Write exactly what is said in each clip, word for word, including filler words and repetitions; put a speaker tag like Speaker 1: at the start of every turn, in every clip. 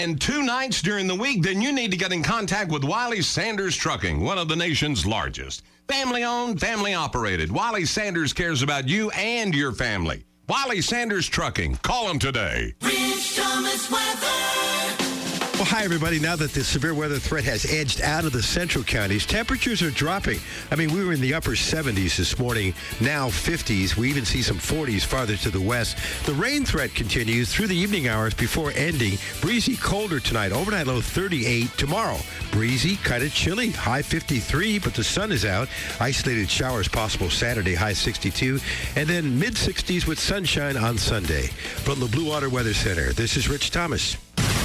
Speaker 1: and two nights during the week, then you need to get in contact with Wiley Sanders Trucking, one of the nation's largest. Family-owned, family-operated. Wiley Sanders cares about you and your family. Wiley Sanders Trucking. Call them today.
Speaker 2: Rich Thomas Weather.
Speaker 3: Well, hi, everybody. Now that the severe weather threat has edged out of the central counties, temperatures are dropping. I mean, we were in the upper seventies this morning, now fifties. We even see some forties farther to the west. The rain threat continues through the evening hours before ending. Breezy, colder tonight. Overnight low thirty-eight. Tomorrow, breezy, kind of chilly. High fifty-three, but the sun is out. Isolated showers possible Saturday, high sixty-two. And then mid-sixties with sunshine on Sunday. From the Blue Water Weather Center, this is Rich Thomas.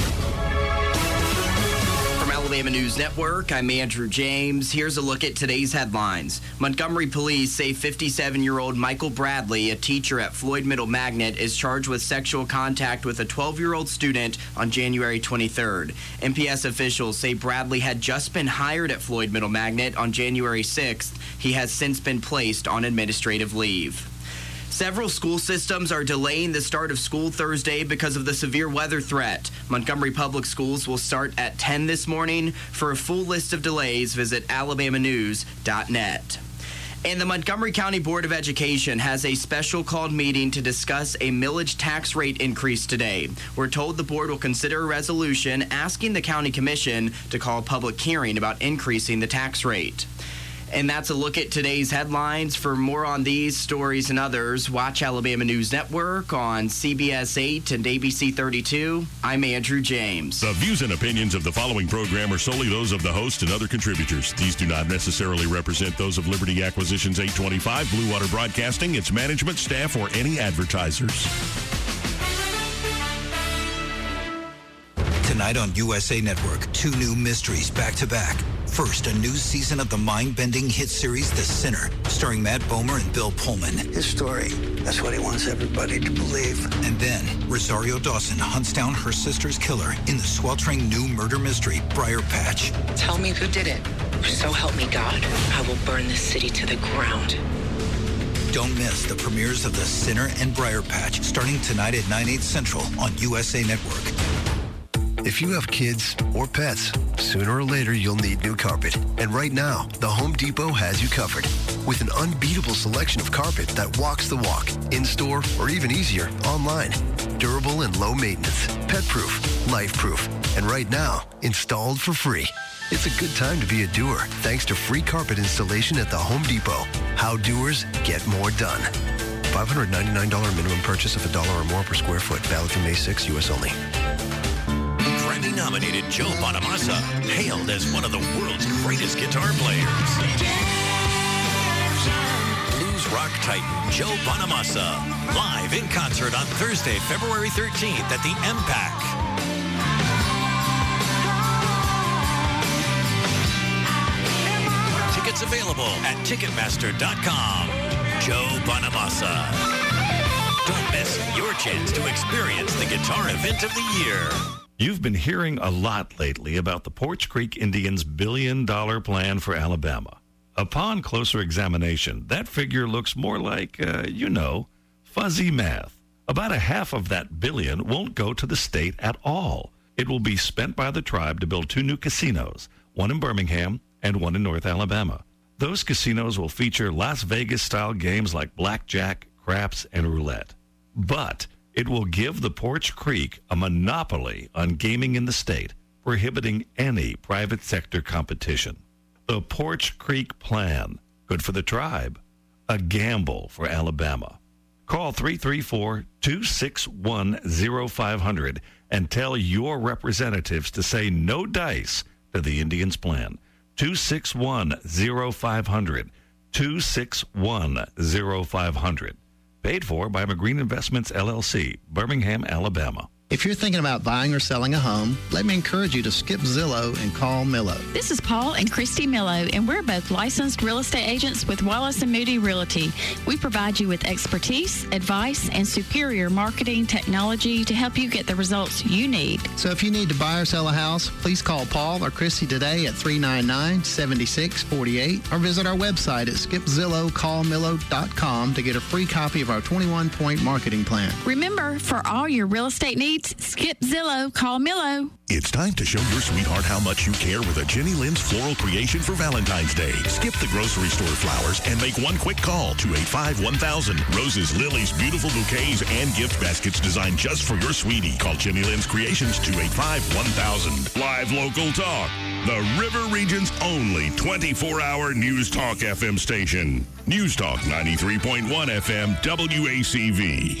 Speaker 4: Alabama News Network, I'm Andrew James. Here's a look at today's headlines. Montgomery police say fifty-seven-year-old Michael Bradley, a teacher at Floyd Middle Magnet, is charged with sexual contact with a twelve-year-old student on January twenty-third. M P S officials say Bradley had just been hired at Floyd Middle Magnet on January sixth. He has since been placed on administrative leave. Several school systems are delaying the start of school Thursday because of the severe weather threat. Montgomery Public Schools will start at ten this morning. For a full list of delays, visit alabama news dot net. And the Montgomery County Board of Education has a special called meeting to discuss a millage tax rate increase today. We're told the board will consider a resolution asking the county commission to call a public hearing about increasing the tax rate. And that's a look at today's headlines. For more on these stories and others, watch Alabama News Network on C B S eight and A B C thirty-two. I'm Andrew James.
Speaker 5: The views and opinions of the following program are solely those of the host and other contributors. These do not necessarily represent those of Liberty Acquisitions eight twenty-five, Blue Water Broadcasting, its management, staff, or any advertisers.
Speaker 6: Tonight on U S A Network, two new mysteries back-to-back. First, a new season of the mind-bending hit series, The Sinner, starring Matt Bomer and Bill Pullman.
Speaker 7: His story, that's what he wants everybody to believe.
Speaker 6: And then, Rosario Dawson hunts down her sister's killer in the sweltering new murder mystery, Briar Patch.
Speaker 8: Tell me who did it. So help me God, I will burn this city to the ground.
Speaker 6: Don't miss the premieres of The Sinner and Briar Patch, starting tonight at nine, eight Central on U S A Network.
Speaker 9: If you have kids or pets, sooner or later you'll need new carpet. And right now, the Home Depot has you covered. With an unbeatable selection of carpet that walks the walk, in-store, or even easier, online. Durable and low maintenance, pet-proof, life-proof, and right now, installed for free. It's a good time to be a doer, thanks to free carpet installation at the Home Depot. How doers get more done. five hundred ninety-nine dollars minimum purchase of a dollar or more per square foot. Valid through May sixth, U S only.
Speaker 10: Grammy-nominated Joe Bonamassa, hailed as one of the world's greatest guitar players. Blues rock titan Joe Bonamassa, live in concert on Thursday, February thirteenth at the M PAC. Tickets available at ticketmaster dot com. Joe Bonamassa. Don't miss your chance to experience the guitar event of the year.
Speaker 5: You've been hearing a lot lately about the Poarch Creek Indians' billion-dollar plan for Alabama. Upon closer examination, that figure looks more like, uh, you know, fuzzy math. About a half of that billion won't go to the state at all. It will be spent by the tribe to build two new casinos, one in Birmingham and one in North Alabama. Those casinos will feature Las Vegas-style games like blackjack, craps, and roulette. But it will give the Poarch Creek a monopoly on gaming in the state, prohibiting any private sector competition. The Poarch Creek Plan, good for the tribe, a gamble for Alabama. Call three three four, two six one, zero five zero zero and tell your representatives to say no dice to the Indians' plan. two six one, zero five zero zero, two six one, zero five zero zero. Paid for by McGreen Investments, L L C, Birmingham, Alabama.
Speaker 11: If you're thinking about buying or selling a home, let me encourage you to skip Zillow and call Millo.
Speaker 12: This is Paul and Christy Millo, and we're both licensed real estate agents with Wallace and Moody Realty. We provide you with expertise, advice, and superior marketing technology to help you get the results you need.
Speaker 11: So if you need to buy or sell a house, please call Paul or Christy today at three nine nine, seven six four eight or visit our website at skip zillow call millo dot com to get a free copy of our twenty-one point marketing plan.
Speaker 12: Remember, for all your real estate needs, needs, skip Zillow, call Millo.
Speaker 13: It's time to show your sweetheart how much you care with a Jenny Lynn's floral creation for Valentine's Day. Skip the grocery store flowers and make one quick call, two eight five, one thousand. Roses, lilies, beautiful bouquets, and gift baskets designed just for your sweetie. Call Jenny Lynn's Creations, two eight five, one thousand. Live local talk. The River Region's only twenty-four hour News Talk F M station. News Talk ninety-three point one F M W A C V.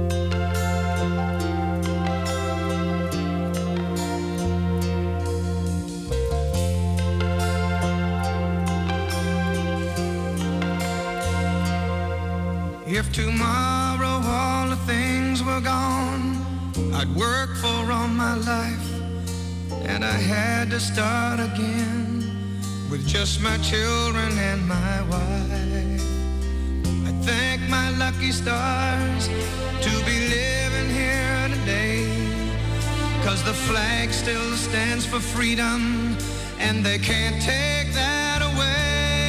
Speaker 14: If tomorrow all the things were gone I'd work for all my life, and I had to start again with just my children and my wife. I thank my lucky stars to be living here today, 'cause the flag still stands for freedom, and they can't take that away.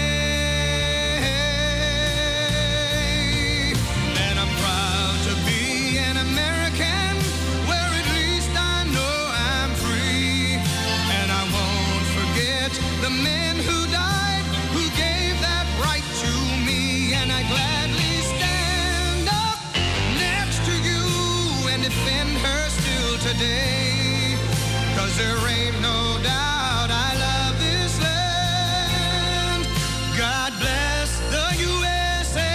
Speaker 14: The men who died, who gave that right to me, and I gladly stand up next to you and defend her still today, 'cause there ain't no doubt I love this land. God bless the U S A.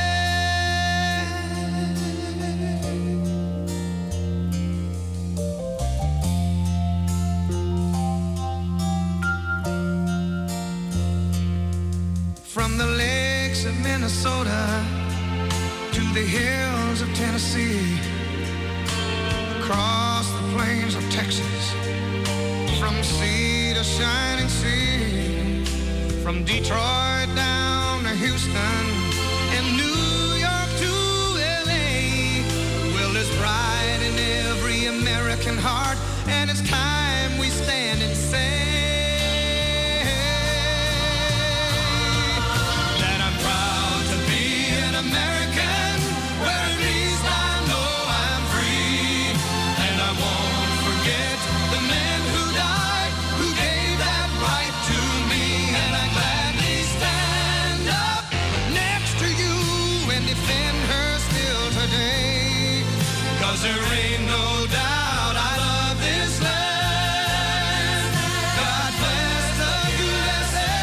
Speaker 14: From the lakes of Minnesota to the hills of Tennessee, across the plains of Texas, from sea to shining sea, from Detroit down to Houston and New York to L A. Well, there's pride in every American heart, and it's time we stand and say American, where at least I know I'm free, and I won't forget the men who died, who gave that right to me, and I gladly stand up next to you and defend her still today, 'cause there ain't no doubt I love this land. God bless the U S A.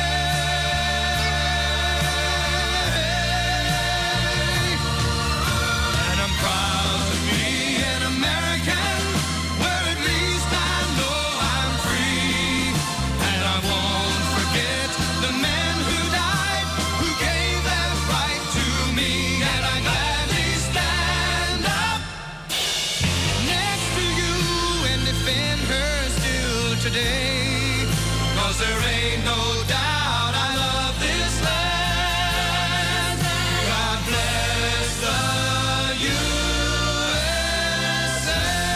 Speaker 14: Today, 'cause there ain't no doubt I love this land. God bless the U S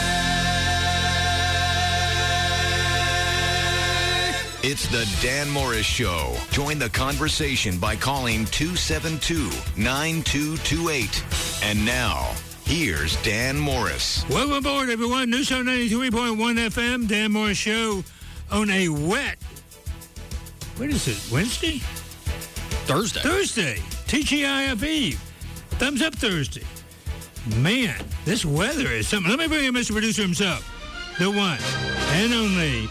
Speaker 14: A.
Speaker 10: It's the Dan Morris Show. Join the conversation by calling two seven two, nine two two eight. And now, here's Dan Morris.
Speaker 15: Welcome aboard, everyone. News Show ninety-three point one F M, Dan Morris Show on a wet, what is it, Wednesday?
Speaker 16: Thursday.
Speaker 15: Thursday. T G I F Eve. Thumbs up Thursday. Man, this weather is something. Let me bring in Mister Producer himself. The one and only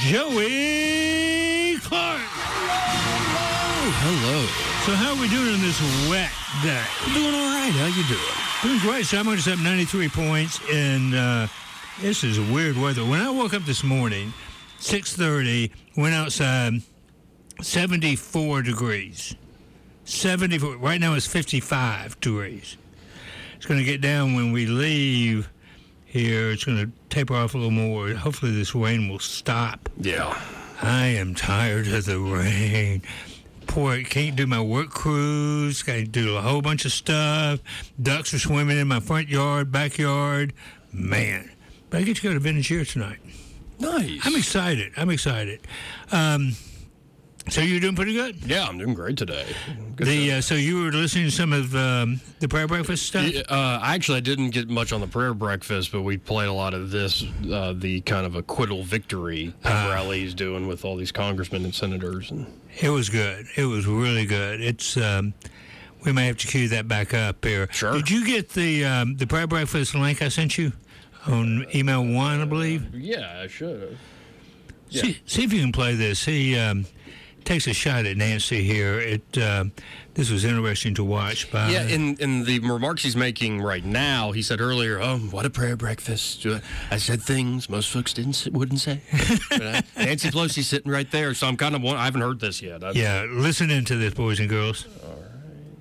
Speaker 15: Joey Clark.
Speaker 16: Hello.
Speaker 15: So how are we doing on this wet day?
Speaker 16: We're doing all right. How you doing?
Speaker 15: Doing great. So I'm going to up ninety-three points, and uh, this is weird weather. When I woke up this morning, six thirty, went outside, seventy-four degrees. seventy-four. Right now it's fifty-five degrees. It's going to get down when we leave here. It's going to taper off a little more. Hopefully this rain will stop.
Speaker 16: Yeah.
Speaker 15: I am tired of the rain. Poor, can't do my work crews. Got to do a whole bunch of stuff. Ducks are swimming in my front yard, backyard. Man. But I get to go to Vintage here tonight.
Speaker 16: Nice.
Speaker 15: I'm excited. I'm excited. Um, So you're doing pretty good?
Speaker 16: Yeah, I'm doing great today. Good
Speaker 15: the uh, So you were listening to some of um, the prayer breakfast stuff?
Speaker 16: Yeah, uh, actually, I didn't get much on the prayer breakfast, but we played a lot of this, uh, the kind of acquittal victory uh, rally he's doing with all these congressmen and senators. And
Speaker 15: it was good. It was really good. It's um, we may have to cue that back up here.
Speaker 16: Sure.
Speaker 15: Did you get the um, the prayer breakfast link I sent you on email one, I believe?
Speaker 16: Uh, yeah, I should have.
Speaker 15: Yeah. See, see if you can play this. He um, takes a shot at Nancy here. It uh, this was interesting to watch. By
Speaker 16: yeah, in in the remarks he's making right now, he said earlier, "Oh, what a prayer breakfast! I said things most folks didn't wouldn't say." But, uh, Nancy Pelosi's sitting right there, so I'm kind of I haven't heard this yet. I've,
Speaker 15: yeah, listen into this, boys and girls.
Speaker 16: All right.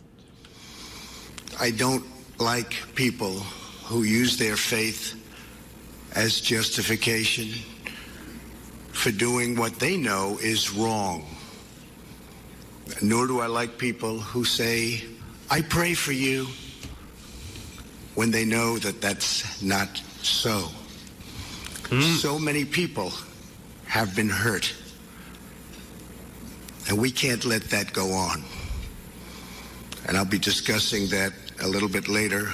Speaker 17: I don't like people who use their faith as justification for doing what they know is wrong. Nor do I like people who say, I pray for you, when they know that that's not so. Mm. So many people have been hurt, and we can't let that go on. And I'll be discussing that a little bit later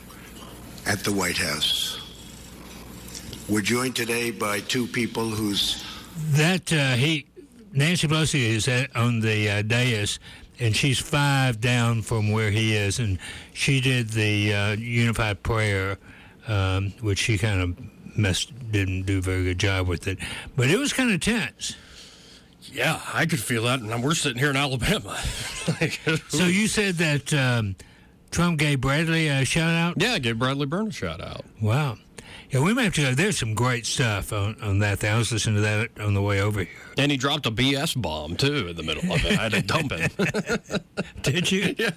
Speaker 17: at the White House. We're joined today by two people whose...
Speaker 15: That, uh, he... Nancy Pelosi is at, on the uh, dais, and she's five down from where he is, and she did the uh, unified prayer, um, which she kind of messed, didn't do a very good job with it. But it was kind of tense.
Speaker 16: Yeah, I could feel that, and we're sitting here in Alabama.
Speaker 15: So you said that um, Trump gave Bradley a shout-out?
Speaker 16: Yeah, gave Bradley Byrne a shout-out.
Speaker 15: Wow. Yeah, we may have to go. There's some great stuff on, on that thing. I was listening to that on the way over here.
Speaker 16: And he dropped a B S bomb, too, in the middle of it. I had to dump it.
Speaker 15: Did you?
Speaker 16: Yeah.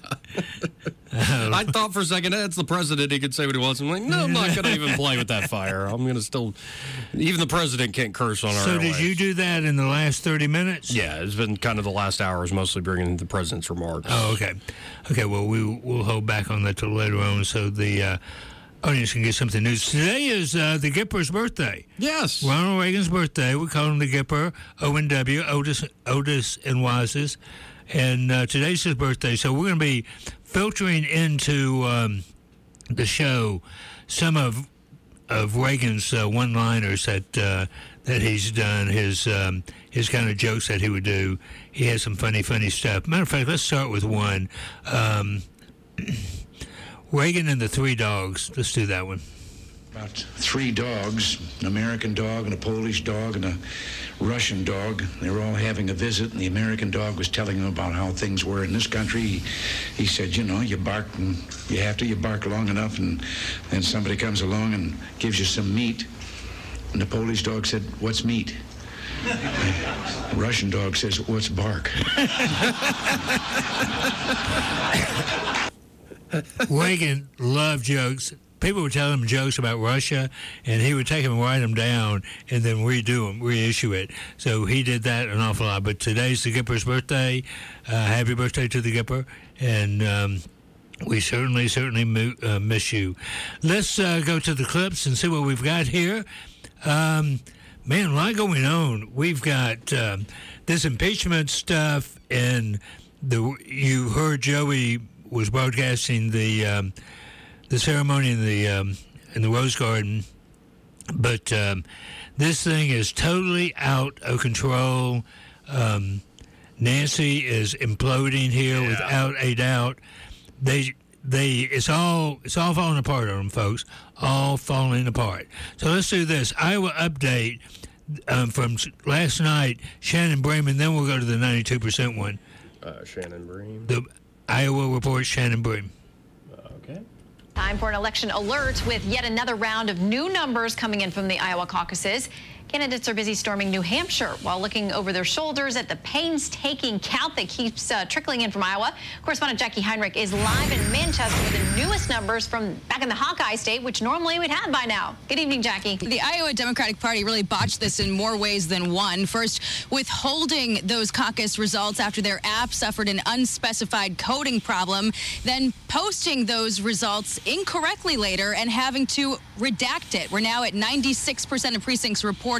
Speaker 16: I thought for a second, eh, it's the president. He could say what he wants. I'm like, no, I'm not going to even play with that fire. I'm going to still... Even the president can't curse on our
Speaker 15: So
Speaker 16: airwaves.
Speaker 15: did you do that in the last thirty minutes?
Speaker 16: Yeah, it's been kind of the last hour is mostly bringing the president's remarks.
Speaker 15: Oh, okay. Okay, well, we, we'll hold back on that till later on so the... Uh, audience can get something new. Today is uh, the Gipper's birthday.
Speaker 16: Yes.
Speaker 15: Ronald Reagan's birthday. We call him the Gipper, O and W, Otis, Otis and Wises. And uh, today's his birthday. So we're going to be filtering into um, the show some of of Reagan's uh, one-liners that uh, that he's done, his um, his kind of jokes that he would do. He has some funny, funny stuff. Matter of fact, let's start with one. Um, Reagan and the Three Dogs. Let's do that one.
Speaker 18: About three dogs, an American dog and a Polish dog and a Russian dog. They were all having a visit, and the American dog was telling them about how things were in this country. He, he said, you know, you bark, and you have to, you bark long enough, and then somebody comes along and gives you some meat. And the Polish dog said, what's meat? The Russian dog says, what's bark?
Speaker 15: Reagan loved jokes. People would tell him jokes about Russia, and he would take them and write them down and then redo them, reissue it. So he did that an awful lot. But today's the Gipper's birthday. Uh, happy birthday to the Gipper. And um, we certainly, certainly mo- uh, miss you. Let's uh, go to the clips and see what we've got here. Um, man, a lot going on. We've got um, this impeachment stuff, and the you heard Joey was broadcasting the um, the ceremony in the um, in the Rose Garden, but um, this thing is totally out of control. Um, Nancy is imploding here yeah. without a doubt. They they it's all it's all falling apart on them, folks. All falling apart. So let's do this Iowa update um, from last night. Shannon Bream, then we'll go to the ninety-two percent one.
Speaker 16: Uh, Shannon Bream.
Speaker 15: The Iowa report, Shannon Bream.
Speaker 16: Okay.
Speaker 19: Time for an election alert with yet another round of new numbers coming in from the Iowa caucuses. Candidates are busy storming New Hampshire while looking over their shoulders at the painstaking count that keeps uh, trickling in from Iowa. Correspondent Jackie Heinrich is live in Manchester with the newest numbers from back in the Hawkeye State, which normally we'd have by now. Good evening, Jackie.
Speaker 20: The Iowa Democratic Party really botched this in more ways than one. First, withholding those caucus results after their app suffered an unspecified coding problem, then posting those results incorrectly later and having to redact it. We're now at ninety-six percent of precincts reporting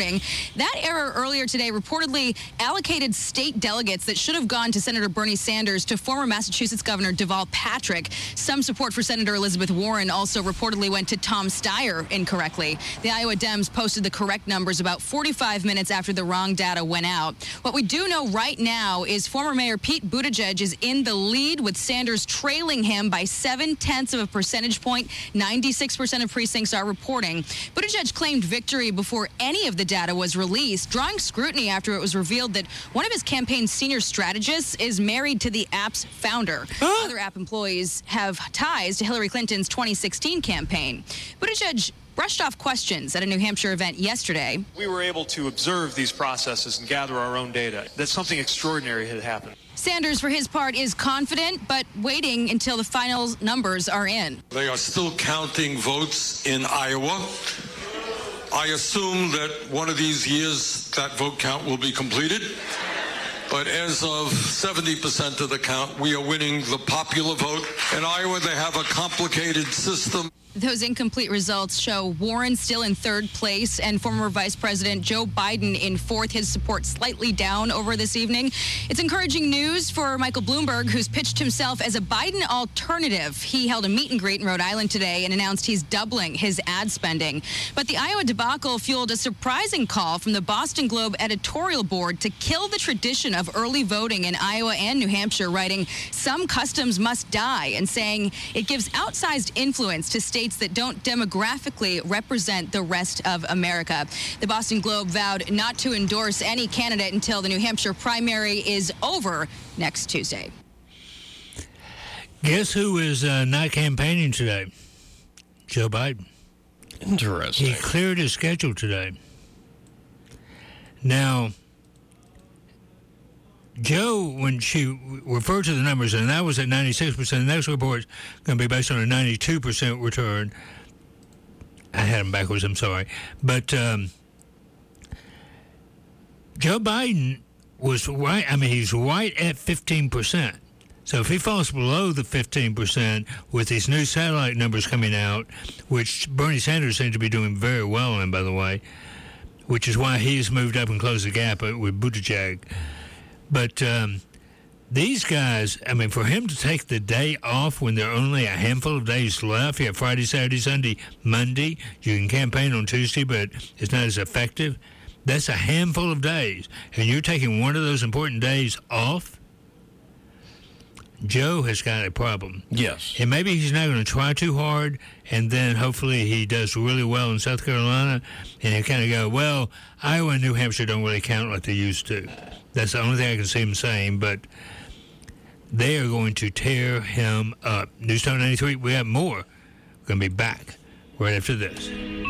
Speaker 20: reporting. That error earlier today reportedly allocated state delegates that should have gone to Senator Bernie Sanders to former Massachusetts Governor Deval Patrick. Some support for Senator Elizabeth Warren also reportedly went to Tom Steyer incorrectly. The Iowa Dems posted the correct numbers about forty-five minutes after the wrong data went out. What we do know right now is former Mayor Pete Buttigieg is in the lead, with Sanders trailing him by seven tenths of a percentage point. ninety-six percent of precincts are reporting. Buttigieg claimed victory before any of the data was released, drawing scrutiny after it was revealed that one of his campaign's senior strategists is married to the app's founder. Huh? Other app employees have ties to Hillary Clinton's twenty sixteen campaign. Buttigieg brushed off questions at a New Hampshire event yesterday.
Speaker 21: We were able to observe these processes and gather our own data. That something extraordinary had happened.
Speaker 20: Sanders, for his part, is confident, but waiting until the final numbers are in.
Speaker 22: They are still counting votes in Iowa. I assume that one of these years that vote count will be completed. But as of seventy percent of the count, we are winning the popular vote. In Iowa, they have a complicated system.
Speaker 20: Those incomplete results show Warren still in third place and former Vice President Joe Biden in fourth. His support slightly down over this evening. It's encouraging news for Michael Bloomberg, who's pitched himself as a Biden alternative. He held a meet and greet in Rhode Island today and announced he's doubling his ad spending. But the Iowa debacle fueled a surprising call from the Boston Globe editorial board to kill the tradition of early voting in Iowa and New Hampshire, writing, "Some customs must die," and saying it gives outsized influence to states that don't demographically represent the rest of America. The Boston Globe vowed not to endorse any candidate until the New Hampshire primary is over next Tuesday.
Speaker 15: Guess who is uh, not campaigning today? Joe Biden.
Speaker 16: Interesting.
Speaker 15: He cleared his schedule today. Now, Joe, when she referred to the numbers, and that was at ninety-six percent, the next report is going to be based on a ninety-two percent return. I had them backwards, I'm sorry. But um, Joe Biden was right. I mean, he's right at fifteen percent. So if he falls below the fifteen percent with these new satellite numbers coming out, which Bernie Sanders seems to be doing very well in, by the way, which is why he's moved up and closed the gap with Buttigieg. But um, these guys, I mean, for him to take the day off when there are only a handful of days left, you have Friday, Saturday, Sunday, Monday, you can campaign on Tuesday, but it's not as effective. That's a handful of days. And you're taking one of those important days off? Joe has got a problem.
Speaker 16: Yes.
Speaker 15: And maybe he's not going to try too hard, and then hopefully he does really well in South Carolina, and he'll kind of go, well, Iowa and New Hampshire don't really count like they used to. That's the only thing I can see him saying, but they are going to tear him up. News Talk ninety-three, we have more. We're going to be back right after this.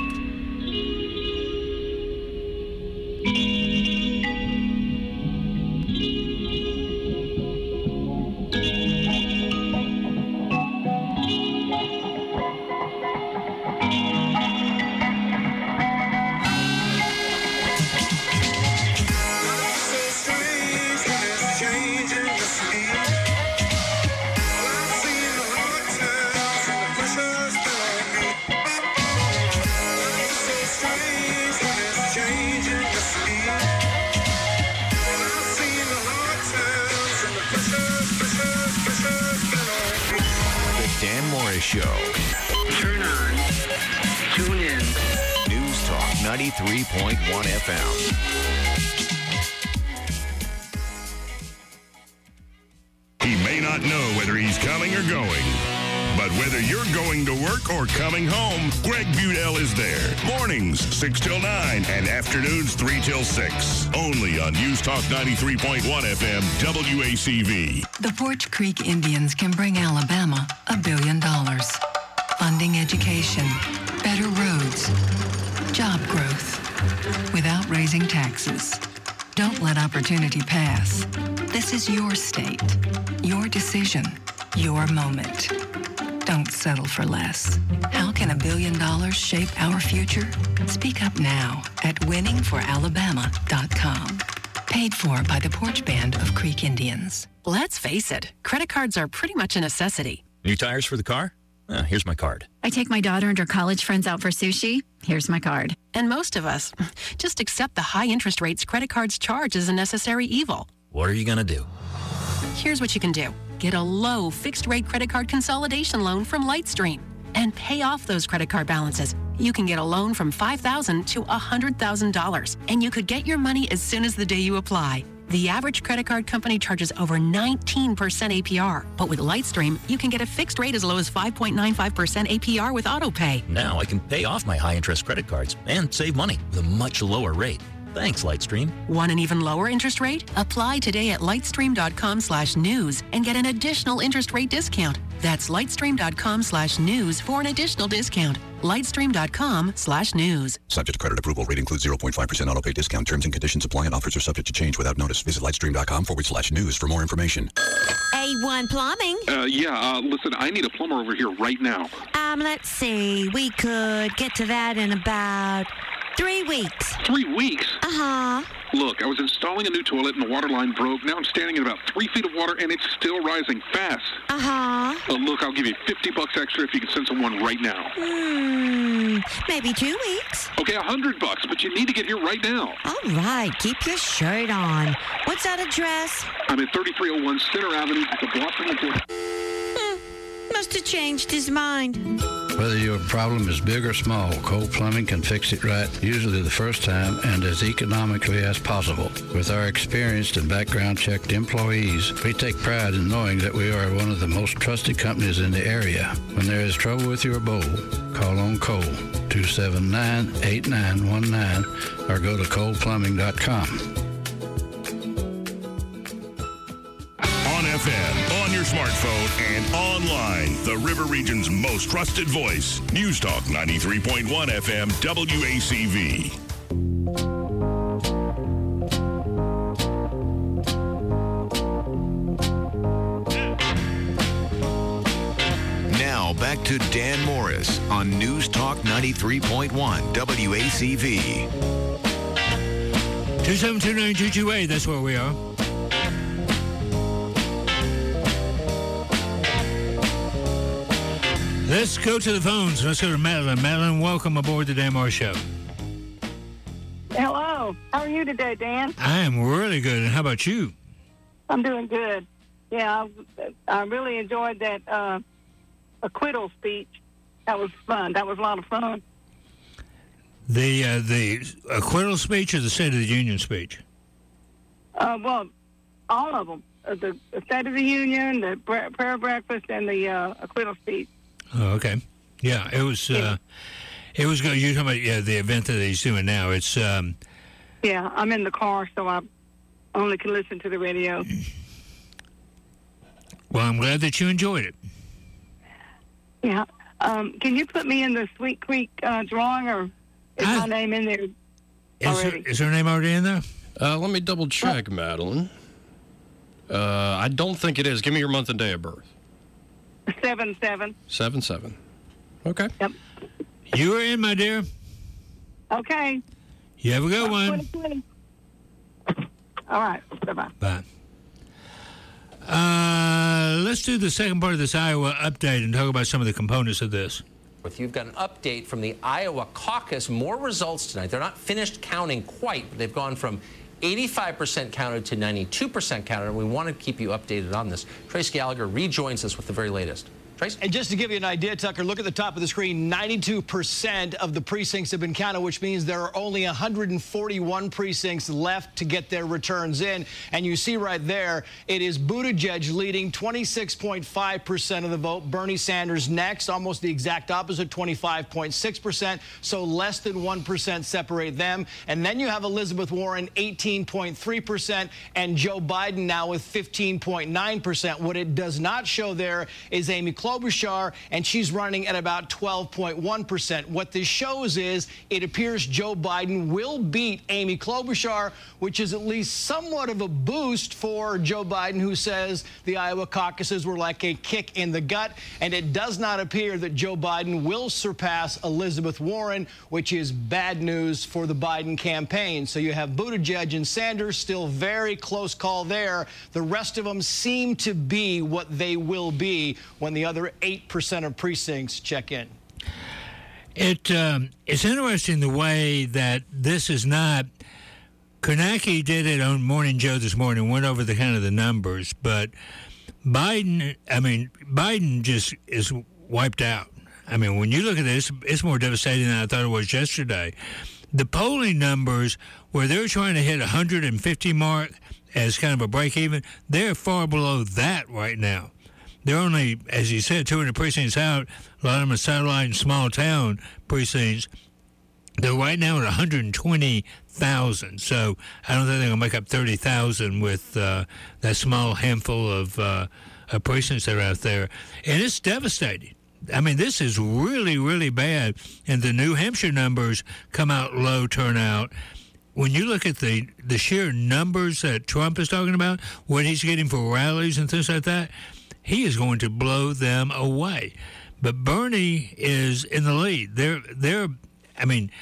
Speaker 10: Show.
Speaker 7: Turn on. Tune in.
Speaker 10: News Talk ninety-three point one F M.
Speaker 13: He may not know whether he's coming or going, but whether you're going to work or coming home, Greg Budell is there. Mornings, six till nine, and afternoons, three till six. Only on News Talk ninety-three point one F M, W A C V.
Speaker 23: The Porch Creek Indians can bring Alabama a billion dollars. Funding education, better roads, job growth, without raising taxes. Don't let opportunity pass. This is your state, your decision, your moment. Don't settle for less. How can a billion dollars shape our future? Speak up now at winning for alabama dot com. Paid for by the Porch Band of Creek Indians.
Speaker 24: Let's face it, credit cards are pretty much a necessity.
Speaker 25: New tires for the car?
Speaker 1: Uh, here's my card.
Speaker 2: I take my daughter and her college friends out for sushi. Here's my card.
Speaker 3: And most of us just accept the high interest rates credit cards charge as a necessary evil.
Speaker 1: What are you going to do?
Speaker 3: Here's what you can do. Get a low fixed rate credit card consolidation loan from Lightstream and pay off those credit card balances. You can get a loan from five thousand dollars to one hundred thousand dollars, and you could get your money as soon as the day you apply. The average credit card company charges over nineteen percent A P R, but with Lightstream, you can get a fixed rate as low as five point nine five percent A P R with AutoPay.
Speaker 1: Now I can pay off my high-interest credit cards and save money with a much lower rate. Thanks, Lightstream.
Speaker 3: Want an even lower interest rate? Apply today at lightstream.com slash news and get an additional interest rate discount. That's lightstream.com slash news for an additional discount. Lightstream.com slash news.
Speaker 24: Subject to credit approval. Rate includes zero point five percent auto pay discount. Terms and conditions apply and offers are subject to change without notice. Visit lightstream.com forward slash news for more information.
Speaker 25: A one Plumbing.
Speaker 26: Uh, yeah, uh, listen, I need a plumber over here right now.
Speaker 25: Um, let's see. We could get to that in about three weeks.
Speaker 26: Three weeks?
Speaker 25: Uh-huh.
Speaker 26: Look, I was installing a new toilet and the water line broke. Now I'm standing in about three feet of water and it's still rising fast.
Speaker 25: Uh-huh.
Speaker 26: Uh, look, I'll give you fifty bucks extra if you can send someone right now.
Speaker 25: Hmm, maybe two weeks.
Speaker 26: Okay, a hundred bucks, but you need to get here right now.
Speaker 25: All right, keep your shirt on. What's that address?
Speaker 26: I'm at thirty-three oh one Center Avenue at the Boston Report.
Speaker 25: Hmm, must have changed his mind.
Speaker 18: Whether your problem is big or small, Cole Plumbing can fix it right, usually the first time and as economically as possible. With our experienced and background-checked employees, we take pride in knowing that we are one of the most trusted companies in the area. When there is trouble with your bowl, call on Cole, two seven nine, eight nine one nine, or go to cole plumbing dot com.
Speaker 13: On F M, on your smartphone, and online. The River Region's most trusted voice. News Talk ninety-three point one F M W A C V.
Speaker 10: Now back to Dan Morris on News Talk ninety-three point one W A C V.
Speaker 15: two seven two nine two two eight, that's where we are. Let's go to the phones. Let's go to Madeline. Madeline, welcome aboard the Dan Morris Show.
Speaker 27: Hello. How are you today, Dan?
Speaker 15: I am really good. And how about you?
Speaker 27: I'm doing good. Yeah, I, I really enjoyed that uh, acquittal speech. That was fun. That was a lot of fun.
Speaker 15: The uh, the acquittal speech or the State of the Union speech?
Speaker 27: Uh, well, all of them. Uh, the, the State of the Union, the bre- prayer breakfast, and the uh, acquittal speech.
Speaker 15: Oh, okay. Yeah, it was. Uh, it was good. You're talking about yeah, the event that he's doing now. It's. Um,
Speaker 27: yeah, I'm in the car, so I only can listen to the radio.
Speaker 15: Well, I'm glad that you enjoyed it.
Speaker 27: Yeah. Um, can you put me in the Sweet Creek uh, drawing, or is I, my name in there already?
Speaker 15: Is her, is her name already in there?
Speaker 16: Uh, let me double check, oh. Madeline. Uh, I don't think it is. Give me your month and day of birth.
Speaker 27: Seven seven.
Speaker 16: Seven seven. Okay.
Speaker 27: Yep.
Speaker 15: You are in, my dear.
Speaker 27: Okay.
Speaker 15: You have a good one.
Speaker 27: twenty twenty. All right. Bye-bye.
Speaker 15: Bye. Uh, let's do the second part of this Iowa update and talk about some of the components of this.
Speaker 28: You've got an update from the Iowa caucus. More results tonight. They're not finished counting quite, but they've gone from eighty-five percent counted to ninety-two percent counted, and we want to keep you updated on this. Trace Gallagher rejoins us with the very latest. Trace?
Speaker 29: And just to give you an idea, Tucker, look at the top of the screen. ninety-two percent of the precincts have been counted, which means there are only one hundred forty-one precincts left to get their returns in. And you see right there, it is Buttigieg leading twenty-six point five percent of the vote. Bernie Sanders next, almost the exact opposite, twenty-five point six percent. So less than one percent separate them. And then you have Elizabeth Warren, eighteen point three percent, and Joe Biden now with fifteen point nine percent. What it does not show there is Amy Klobuchar, and she's running at about twelve point one percent. What this shows is it appears Joe Biden will beat Amy Klobuchar, which is at least somewhat of a boost for Joe Biden, who says the Iowa caucuses were like a kick in the gut. And it does not appear that Joe Biden will surpass Elizabeth Warren, which is bad news for the Biden campaign. So you have Buttigieg and Sanders, still very close call there. The rest of them seem to be what they will be when the other another eight percent of precincts check in.
Speaker 15: It um, it's interesting the way that this is not. Kornacki did it on Morning Joe this morning, went over the kind of the numbers, but Biden, I mean, Biden just is wiped out. I mean, when you look at this, it's more devastating than I thought it was yesterday. The polling numbers, where they're trying to hit one hundred fifty mark as kind of a break even, they're far below that right now. They're only, as you said, two hundred precincts out. A lot of them are satellite and small town precincts. They're right now at one hundred twenty thousand. So I don't think they're going to make up thirty thousand with uh, that small handful of, uh, of precincts that are out there. And it's devastating. I mean, this is really, really bad. And the New Hampshire numbers come out low turnout. When you look at the, the sheer numbers that Trump is talking about, what he's getting for rallies and things like that, he is going to blow them away. But Bernie is in the lead. They're, they're, I mean,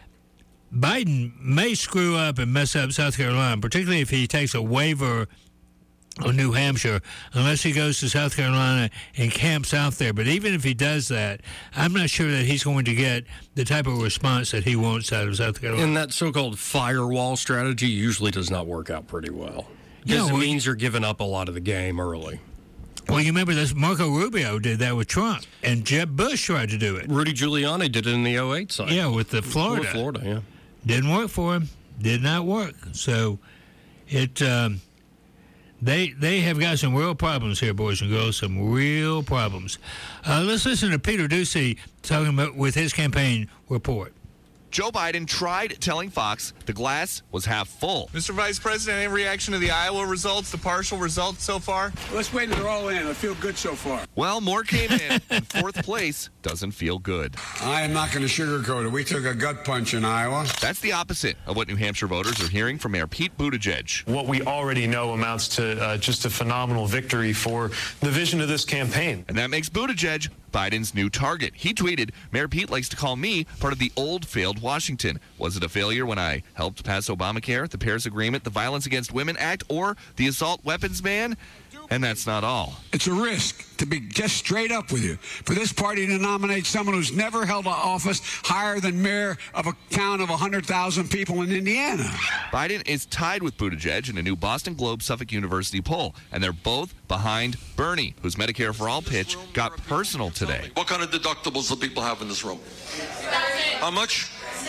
Speaker 15: Biden may screw up and mess up South Carolina, particularly if he takes a waiver on New Hampshire, unless he goes to South Carolina and camps out there. But even if he does that, I'm not sure that he's going to get the type of response that he wants out of South Carolina.
Speaker 16: And that so-called firewall strategy usually does not work out pretty well. Because
Speaker 15: Yeah,
Speaker 16: it
Speaker 15: well,
Speaker 16: means you're giving up a lot of the game early.
Speaker 15: Well, you remember this, Marco Rubio did that with Trump, and Jeb Bush tried to do it.
Speaker 16: Rudy Giuliani did it in the oh eight cycle.
Speaker 15: Yeah, with the Florida.
Speaker 16: With Florida, yeah.
Speaker 15: Didn't work for him. Did not work. So it um, they they have got some real problems here, boys and girls, some real problems. Uh, let's listen to Peter Doocy talking about with his campaign report.
Speaker 4: Joe Biden tried telling Fox the glass was half full.
Speaker 5: Mister Vice President, any reaction to the Iowa results, the partial results so far?
Speaker 6: Let's wait until they're all in. I feel good so far.
Speaker 4: Well, more came in, and fourth place doesn't feel good.
Speaker 6: I am not going to sugarcoat it. We took a gut punch in Iowa.
Speaker 4: That's the opposite of what New Hampshire voters are hearing from Mayor Pete Buttigieg.
Speaker 21: What we already know amounts to uh, just a phenomenal victory for the vision of this campaign.
Speaker 4: And that makes Buttigieg Biden's new target. He tweeted, Mayor Pete likes to call me part of the old failed Washington. Was it a failure when I helped pass Obamacare, the Paris Agreement, the Violence Against Women Act, or the assault weapons ban? And that's not all.
Speaker 6: It's a risk, to be just straight up with you, for this party to nominate someone who's never held an office higher than mayor of a town of one hundred thousand people in Indiana.
Speaker 4: Biden is tied with Buttigieg in a new Boston Globe Suffolk University poll, and they're both behind Bernie, whose Medicare for All pitch got personal today.
Speaker 22: What kind of deductibles do people have in this room? How much?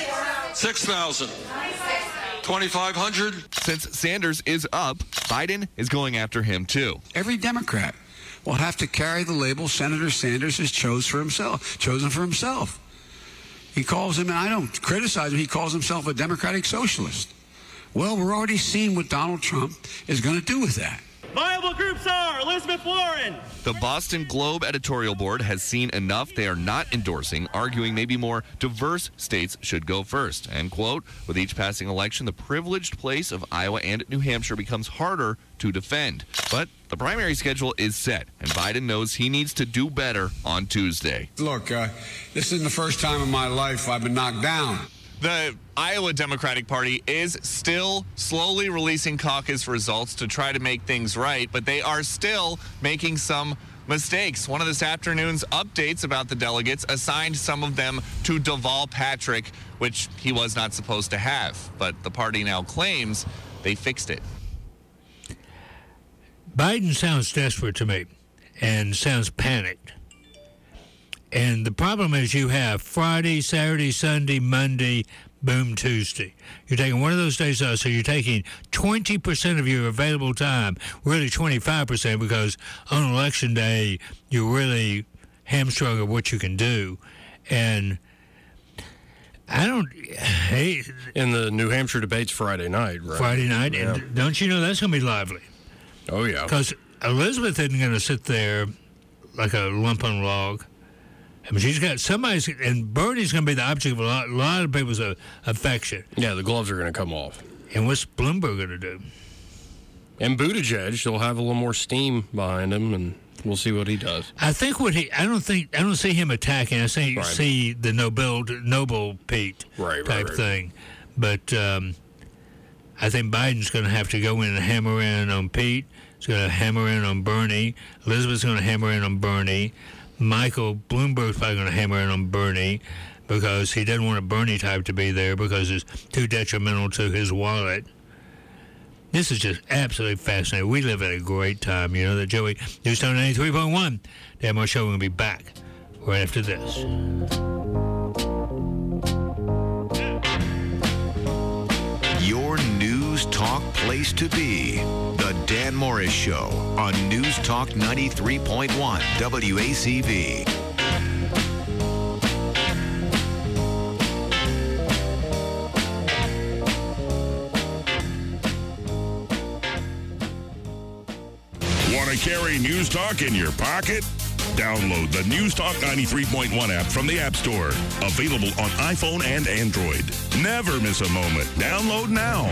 Speaker 22: six thousand. twenty-five hundred.
Speaker 4: Since Sanders is up, Biden is going after him too.
Speaker 6: Every Democrat will have to carry the label Senator Sanders has chose for himself, chosen for himself. He calls him, and I don't criticize him, he calls himself a democratic socialist. Well, we're already seeing what Donald Trump is going to do with that.
Speaker 8: Viable groups are Elizabeth Warren.
Speaker 4: The Boston Globe editorial board has seen enough they are not endorsing, arguing maybe more diverse states should go first. And, quote, with each passing election, the privileged place of Iowa and New Hampshire becomes harder to defend. But the primary schedule is set, and Biden knows he needs to do better on Tuesday.
Speaker 6: Look, uh, this isn't the first time in my life I've been knocked down.
Speaker 5: The Iowa Democratic Party is still slowly releasing caucus results to try to make things right, but they are still making some mistakes. One of this afternoon's updates about the delegates assigned some of them to Deval Patrick, which he was not supposed to have, but the party now claims they fixed it.
Speaker 15: Biden sounds desperate to me and sounds panicked. And the problem is you have Friday, Saturday, Sunday, Monday, boom, Tuesday. You're taking one of those days off, so you're taking twenty percent of your available time, really twenty-five percent, because on election day, you're really hamstrung of what you can do. And I don't... Hey,
Speaker 16: in the New Hampshire debates Friday night, right?
Speaker 15: Friday night,
Speaker 16: Yeah.
Speaker 15: and don't you know that's going to be lively?
Speaker 16: Oh, yeah.
Speaker 15: Because Elizabeth isn't going to sit there like a lump on a log. I mean, she's got somebody's, and Bernie's going to be the object of a lot, a lot of people's uh, affection.
Speaker 16: Yeah, the gloves are going to come off.
Speaker 15: And what's Bloomberg going to do?
Speaker 16: And Buttigieg, they'll have a little more steam behind him, and we'll see what he does.
Speaker 15: I think what he, I don't think, I don't see him attacking. I see,
Speaker 16: Right.
Speaker 15: see the Nobel, Noble Pete
Speaker 16: Right, right,
Speaker 15: type
Speaker 16: right.
Speaker 15: thing. But um, I think Biden's going to have to go in and hammer in on Pete. He's going to hammer in on Bernie. Elizabeth's going to hammer in on Bernie. Michael Bloomberg's probably going to hammer in on Bernie because he doesn't want a Bernie type to be there because it's too detrimental to his wallet. This is just absolutely fascinating. We live at a great time. You know that, Joey? Newstown ninety-three point one. Dan Moore Show. We're going to be back right after this.
Speaker 7: Your news talk place to be. The Dan Morris Show on News Talk ninety-three point one W A C V.
Speaker 13: Want to carry News Talk in your pocket? Download the News Talk ninety-three point one app from the App Store. Available on iPhone and Android. Never miss a moment. Download now.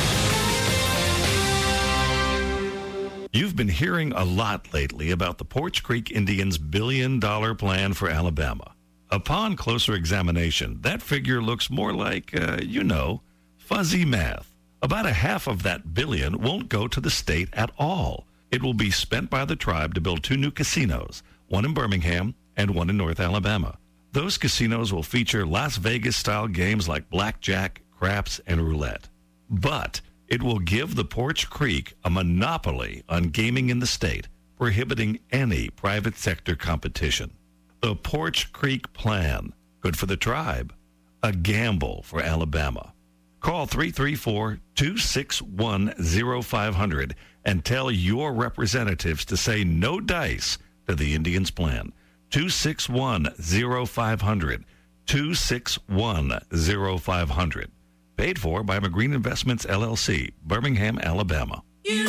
Speaker 9: You've been hearing a lot lately about the Poarch Creek Indians' billion-dollar plan for Alabama. Upon closer examination, that figure looks more like, uh, you know, fuzzy math. About a half of that billion won't go to the state at all. It will be spent by the tribe to build two new casinos, one in Birmingham and one in North Alabama. Those casinos will feature Las Vegas-style games like blackjack, craps, and roulette. But it will give the Poarch Creek a monopoly on gaming in the state, prohibiting any private sector competition. The Poarch Creek Plan, good for the tribe, a gamble for Alabama. Call three three four, two six one, zero five zero zero and tell your representatives to say no dice to the Indians' plan. two six one, zero five zero zero, two six one, zero five zero zero. Paid for by McGreen Investments, L L C, Birmingham, Alabama.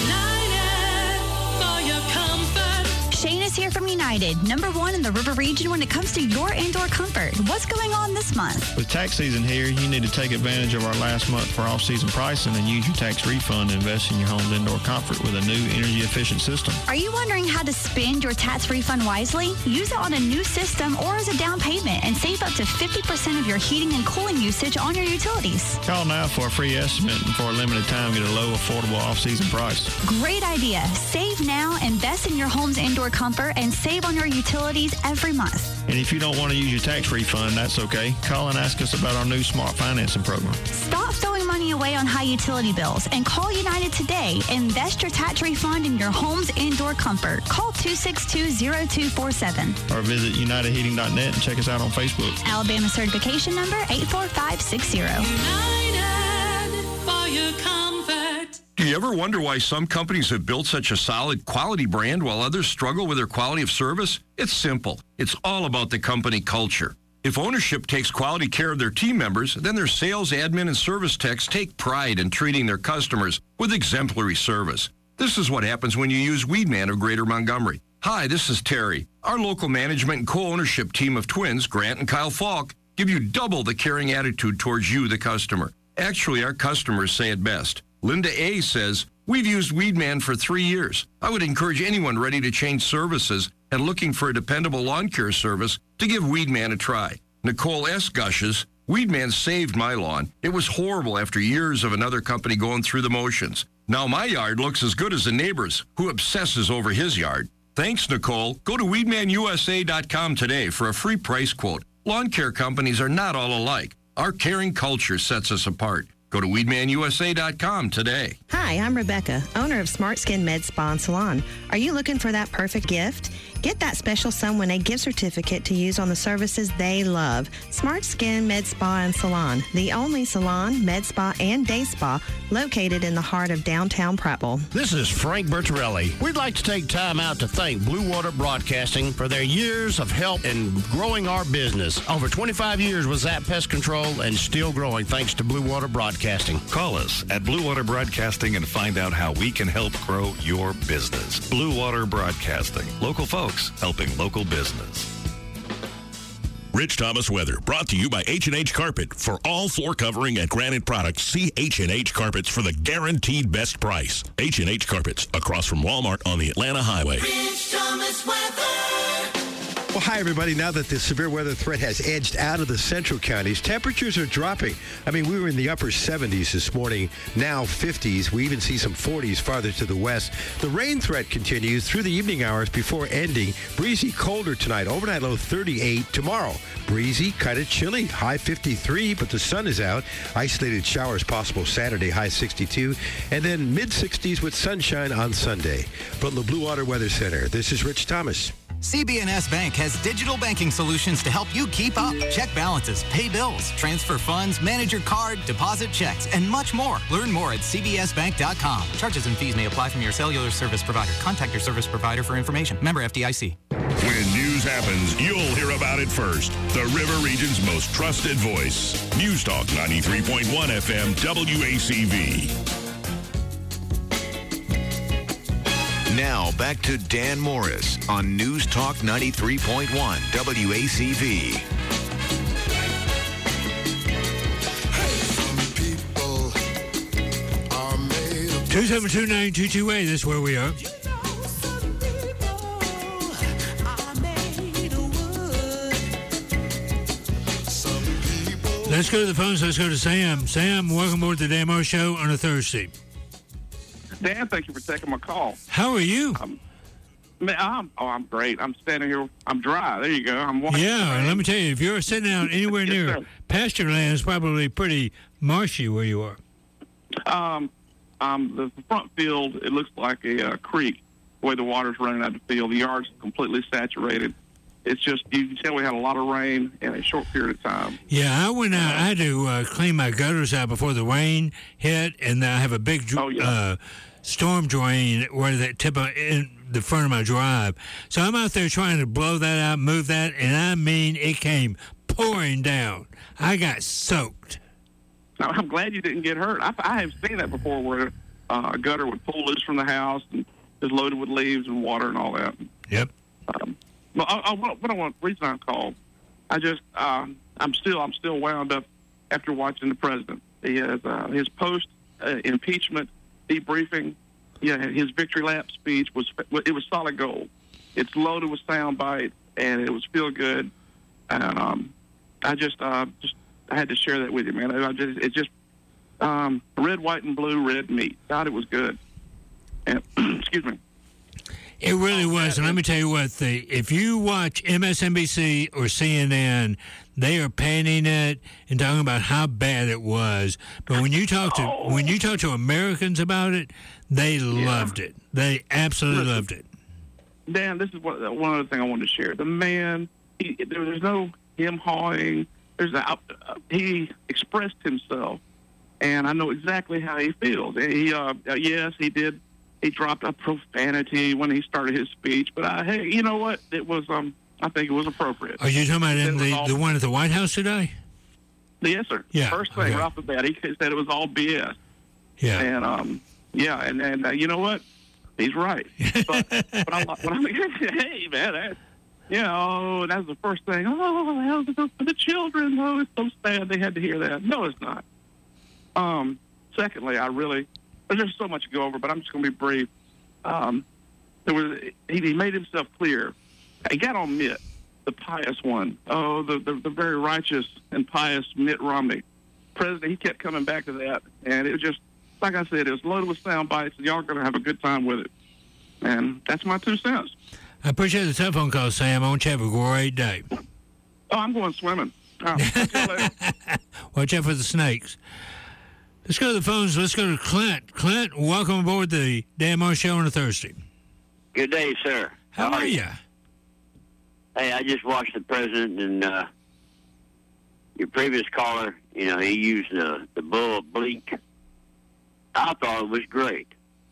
Speaker 11: United for your comfort.
Speaker 2: Shane is here from United, number one in the River Region when it comes to your indoor comfort. What's going on this month?
Speaker 12: With tax season here, you need to take advantage of our last month for off-season pricing and use your tax refund to invest in your home's indoor comfort with a new energy-efficient system.
Speaker 2: Are you wondering how to spend your tax refund wisely? Use it on a new system or as a down payment and save up to fifty percent of your heating and cooling usage on your utilities.
Speaker 12: Call now for a free estimate and for a limited time get a low, affordable off-season price.
Speaker 2: Great idea. Save now, invest in your home's indoor comfort, and save on your utilities every month.
Speaker 12: And if you don't want to use your tax refund, that's okay. Call and ask us about our new smart financing program.
Speaker 2: Stop throwing money away on high utility bills and call United today. Invest your tax refund in your home's indoor comfort. Call two six two, zero two four seven.
Speaker 12: Or visit united heating dot net and check us out on Facebook.
Speaker 2: Alabama certification number eight four five six zero.
Speaker 11: United for your comfort.
Speaker 14: Do you ever wonder why some companies have built such a solid quality brand while others struggle with their quality of service? It's simple. It's all about the company culture. If ownership takes quality care of their team members, then their sales, admin, and service techs take pride in treating their customers with exemplary service. This is what happens when you use Weedman of Greater Montgomery. Hi, this is Terry. Our local management and co-ownership team of twins, Grant and Kyle Falk, give you double the caring attitude towards you, the customer. Actually, our customers say it best. Linda A. says, we've used Weedman for three years. I would encourage anyone ready to change services and looking for a dependable lawn care service to give Weedman a try. Nicole S. gushes, Weedman saved my lawn. It was horrible after years of another company going through the motions. Now my yard looks as good as the neighbor's, who obsesses over his yard. Thanks, Nicole. Go to weedman u s a dot com today for a free price quote. Lawn care companies are not all alike. Our caring culture sets us apart. Go to weedman u s a dot com today.
Speaker 17: Hi, I'm Rebecca, owner of Smart Skin Med Spa and Salon. Are you looking for that perfect gift? Get that special someone a gift certificate to use on the services they love. Smart Skin Med Spa and Salon, the only salon, med spa, and day spa located in the heart of downtown Prattville.
Speaker 19: This is Frank Bertorelli. We'd like to take time out to thank Blue Water Broadcasting for their years of help in growing our business. Over twenty-five years with Zap Pest Control and still growing thanks to Blue Water Broadcasting.
Speaker 9: Call us at Blue Water Broadcasting and find out how we can help grow your business. Blue Water Broadcasting. Local folks helping local business.
Speaker 13: Rich Thomas weather brought to you by H and H Carpet. For all floor covering and granite products, see H and H Carpets for the guaranteed best price. H and H Carpets, across from Walmart on the Atlanta Highway.
Speaker 11: Rich Thomas weather.
Speaker 29: Well,
Speaker 1: hi, everybody. Now that the severe weather threat has edged out of the central counties, temperatures are dropping. I mean, we were in the upper seventies this morning, now fifties. We even see some forties farther to the west. The rain threat continues through the evening hours before ending. Breezy, colder tonight. Overnight low thirty-eight. Tomorrow, breezy, kind of chilly. High fifty-three, but the sun is out. Isolated showers possible Saturday, high sixty-two. And then mid-sixties with sunshine on Sunday. From the Blue Water Weather Center, this is Rich Thomas.
Speaker 3: C B N S Bank has digital banking solutions to help you keep up. Check balances, pay bills, transfer funds, manage your card, deposit checks, and much more. Learn more at c b s bank dot com. Charges and fees may apply from your cellular service provider. Contact your service provider for information. Member F D I C.
Speaker 13: When news happens, you'll hear about it first. The River Region's most trusted voice. News Talk ninety-three point one F M W A C V.
Speaker 7: Now, back to Dan Morris on News Talk ninety-three point one W A C V.
Speaker 15: two seven two, nine two two eight, that's where we are. Let's go to the phones. Let's go to Sam. Sam, welcome aboard the Dan Morris Show on a Thursday.
Speaker 10: Dan, thank you for taking my call.
Speaker 15: How are you?
Speaker 10: Um, man, I'm, oh, I'm great. I'm standing here. I'm dry. There you go. I'm walking.
Speaker 15: Yeah, let me tell you, if you're sitting out anywhere near
Speaker 10: Yes, sir.
Speaker 15: pasture land, it's probably pretty marshy where you are.
Speaker 10: Um, um, the front field, it looks like a uh, creek, the way the water's running out of the field. The yard's completely saturated. It's just, you can tell we had a lot of rain in a short period of time.
Speaker 15: Yeah, I went out. I had to uh, clean my gutters out before the rain hit, and I have a big dr-
Speaker 10: Oh, yeah.
Speaker 15: uh, storm drain where that tip of, in the front of my drive. So I'm out there trying to blow that out, move that, and I mean, it came pouring down. I got soaked.
Speaker 10: Now, I'm glad you didn't get hurt. I, I have seen that before where uh, a gutter would pull loose from the house and is loaded with leaves and water and all that.
Speaker 15: Yep.
Speaker 10: Um, but I, I, what I want, reason I called, I just, um, I'm still, I'm still wound up after watching the president. He has uh, his post uh, impeachment debriefing. Yeah, his victory lap speech was, it was solid gold. It's loaded with sound bites and it was feel good. And um, I just, uh, just, I had to share that with you, man. I just, it's just um, red, white, and blue, red meat. God, it was good. And excuse me.
Speaker 15: It really was, and let me tell you what: the if you watch M S N B C or C N N, they are panning it and talking about how bad it was. But when you talk to when you talk to Americans about it, they loved it. They absolutely
Speaker 10: Listen,
Speaker 15: loved it.
Speaker 10: Dan, this is what, one other thing I wanted to share. The man, he, there, there's no him hawing. There's a, uh, he expressed himself, and I know exactly how he feels. He, uh, yes, he did. He dropped a profanity when he started his speech, but I, hey, you know what? It was, um, I think it was appropriate.
Speaker 15: Are you talking about in
Speaker 10: It was
Speaker 15: the,
Speaker 10: all-
Speaker 15: the one at the White House today?
Speaker 10: Yes, sir.
Speaker 15: Yeah,
Speaker 10: First thing
Speaker 15: okay.
Speaker 10: right off the bat, he said it was all B S.
Speaker 15: Yeah.
Speaker 10: And um, yeah, and and uh, you know what? He's right. But, but I'm, when I'm hey man, that, you know, that was the first thing. Oh, that was for the children. Oh, it's so sad they had to hear that. No, it's not. Um, secondly, I really there's just so much to go over, but I'm just going to be brief. Um, there was he, he made himself clear. He got on Mitt, the pious one. Oh, the, the the very righteous and pious Mitt Romney. President, he kept coming back to that, and it was just, like I said, it was loaded with sound bites, and y'all are going to have a good time with it. And that's my two cents.
Speaker 15: I appreciate the telephone call, Sam. I want you to have a great day.
Speaker 10: Oh, I'm going swimming. Oh, talk to you later.
Speaker 15: Watch out for the snakes. Let's go to the phones. Let's go to Clint. Clint, welcome aboard the Dan Morris Show on a Thursday.
Speaker 18: Good day, sir.
Speaker 15: How are you?
Speaker 18: Hey, I just watched the president and uh, your previous caller. You know, he used the the bull bleak. I thought it was great.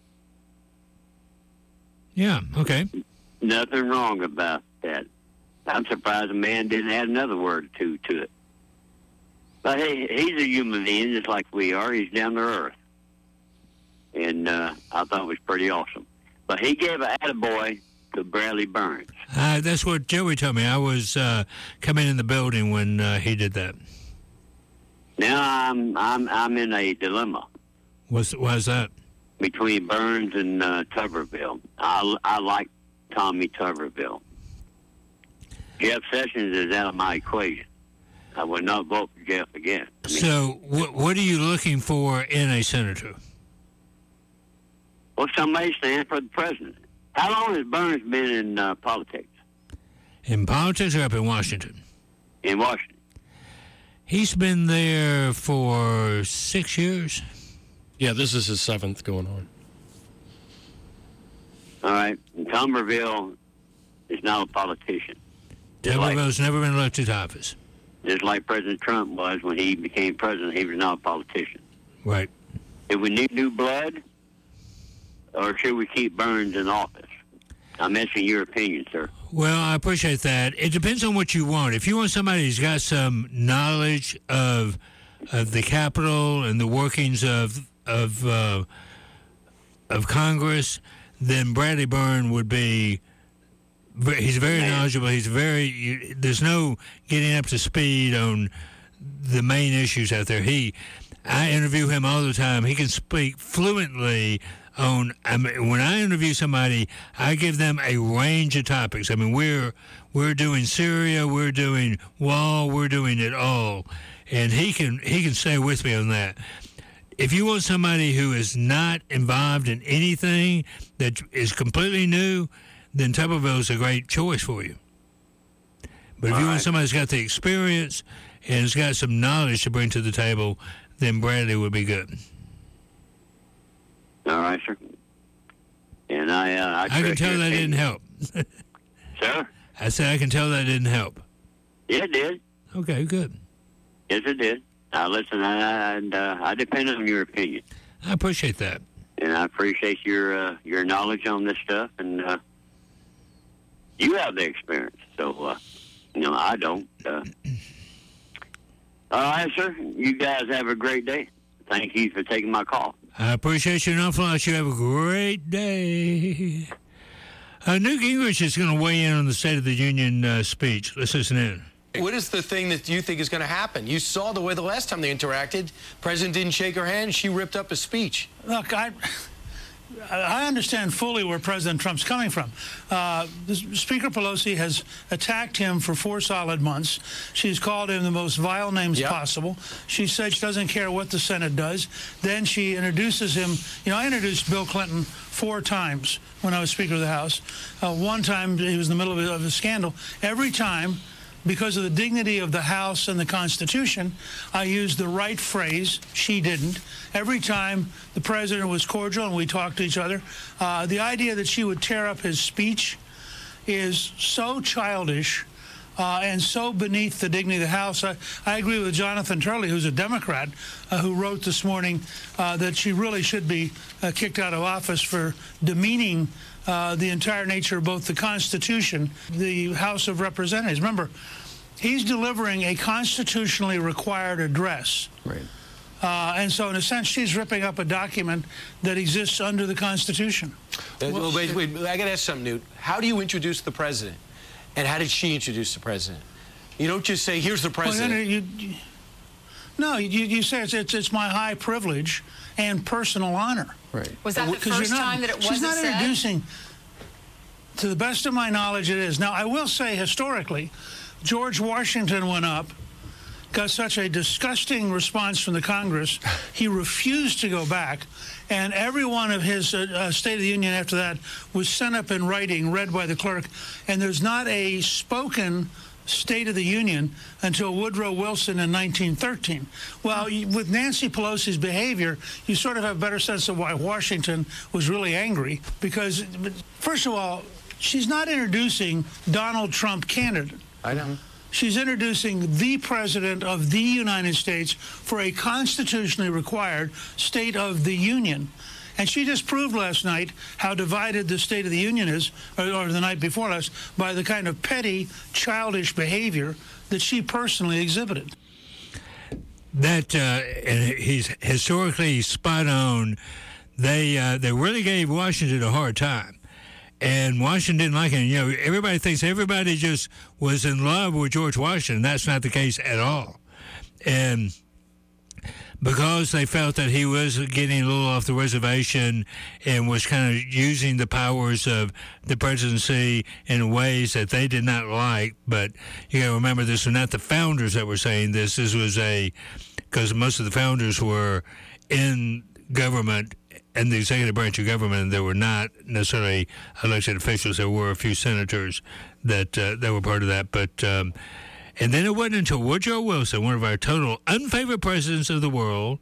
Speaker 15: Yeah. Okay.
Speaker 18: Nothing wrong about that. I'm surprised the man didn't add another word or two to it. But hey, he's a human being just like we are. He's down to earth. And uh, I thought it was pretty awesome. But he gave an attaboy to Bradley Burns.
Speaker 15: Uh, that's what Joey told me. I was uh, coming in the building when uh, he did that.
Speaker 18: Now I'm I'm I'm in a dilemma
Speaker 15: What's why's that?
Speaker 18: between Burns and uh, Tuberville. I I like Tommy Tuberville. Jeff Sessions is out of my equation. I would not vote for Jeff again. I mean,
Speaker 15: So, what what are you looking for in a senator?
Speaker 18: well, somebody stand for the president. How long has Burns been in uh, politics?
Speaker 15: In politics or up in Washington?
Speaker 18: In Washington.
Speaker 15: He's been there for six years.
Speaker 16: Yeah, this is his seventh going on.
Speaker 18: All right. And Tuberville is not a politician.
Speaker 15: Tuberville's never been elected to office.
Speaker 18: Just like President Trump was when he became president, he was not a politician.
Speaker 15: Right.
Speaker 18: Do we need new blood, or should we keep Burns in office? I'm asking your opinion, sir.
Speaker 15: Well, I appreciate that. It depends on what you want. If you want somebody who's got some knowledge of of the Capitol and the workings of of uh, of Congress, then Bradley Byrne would be. He's very knowledgeable. He's very. There's no getting up to speed on the main issues out there. He, I interview him all the time. He can speak fluently on. I mean, when I interview somebody, I give them a range of topics. I mean, we're we're doing Syria, we're doing wall, we're doing it all, and he can he can stay with me on that. If you want somebody who is not involved in anything that is completely new, then Tuberville is a great choice for you. But if
Speaker 18: All
Speaker 15: you
Speaker 18: right.
Speaker 15: want somebody who's got the experience and has got some knowledge to bring to the table, then Bradley would be good.
Speaker 18: All right, sir. And I, uh, I,
Speaker 15: I can
Speaker 18: trust
Speaker 15: tell
Speaker 18: your
Speaker 15: that
Speaker 18: opinion.
Speaker 15: didn't help.
Speaker 18: Sir?
Speaker 15: I said I can tell that didn't help.
Speaker 18: Yeah, it did.
Speaker 15: Okay, good.
Speaker 18: Yes, it did. Now, listen, I, and uh, I depend on your opinion.
Speaker 15: I appreciate that.
Speaker 18: And I appreciate your uh, your knowledge on this stuff. And uh, you have the experience. So, uh, you know, I don't. Uh, all right, sir. You guys have a great day. Thank you for taking my call.
Speaker 15: I appreciate you an awful lot. You have a great day. Uh, Newt Gingrich is going to weigh in on the State of the Union uh, speech. Let's listen in.
Speaker 20: What is the thing that you think is going to happen? You saw the way the last time they interacted, President didn't shake her hand. She ripped up his speech.
Speaker 21: Look, I, I understand fully where President Trump's coming from. Uh, Speaker Pelosi has attacked him for four solid months. She's called him the most vile names
Speaker 20: Yep.
Speaker 21: possible. She said she doesn't care what the Senate does. Then she introduces him. You know, I introduced Bill Clinton four times when I was Speaker of the House. Uh, one time he was in the middle of a, of a scandal. Every time, because of the dignity of the House and the Constitution, I used the right phrase. She didn't. Every time the president was cordial and we talked to each other, uh, the idea that she would tear up his speech is so childish uh, and so beneath the dignity of the House. I, I agree with Jonathan Turley, who's a Democrat, uh, who wrote this morning uh, that she really should be uh, kicked out of office for demeaning Uh, the entire nature of both the Constitution, the House of Representatives. Remember, he's delivering a constitutionally required address.
Speaker 20: Right.
Speaker 21: Uh, and so, in a sense, she's ripping up a document that exists under the Constitution.
Speaker 20: Uh, well, wait, wait, I got to ask something, Newt. How do you introduce the president? And how did she introduce the president? You don't just say, here's the president.
Speaker 21: Well, you, you, no, you, you say it's, it's, it's my high privilege and personal honor.
Speaker 20: Right.
Speaker 22: Was that the
Speaker 21: Because
Speaker 22: first
Speaker 21: you're not-
Speaker 22: time that it
Speaker 21: She's
Speaker 22: wasn't
Speaker 21: not
Speaker 22: said?
Speaker 21: introducing, to the best of my knowledge, it is. Now, I will say, historically, George Washington went up, got such a disgusting response from the Congress, he refused to go back, and every one of his uh, uh, State of the Union after that was sent up in writing, read by the clerk, and there's not a spoken State of the Union until Woodrow Wilson in nineteen thirteen. Well, you- with Nancy Pelosi's behavior, you sort of have a better sense of why Washington was really angry. Because, first of all, she's not introducing Donald Trump candidate.
Speaker 20: I know.
Speaker 21: She's introducing the President of the United States for a constitutionally required State of the Union. And she just proved last night how divided the State of the Union is, or, or the night before last, by the kind of petty, childish behavior that she personally exhibited.
Speaker 15: That uh, and he's historically spot on. They uh, they really gave Washington a hard time, and Washington didn't like it. You know, everybody thinks everybody just was in love with George Washington. That's not the case at all. And because they felt that he was getting a little off the reservation and was kind of using the powers of the presidency in ways that they did not like. But you got to remember, this was not the founders that were saying this. This was a, because most of the founders were in government and the executive branch of government. They were not necessarily elected officials. There were a few senators that uh, that were part of that. But um, and then it wasn't until Woodrow Wilson, one of our total unfavorite presidents of the world,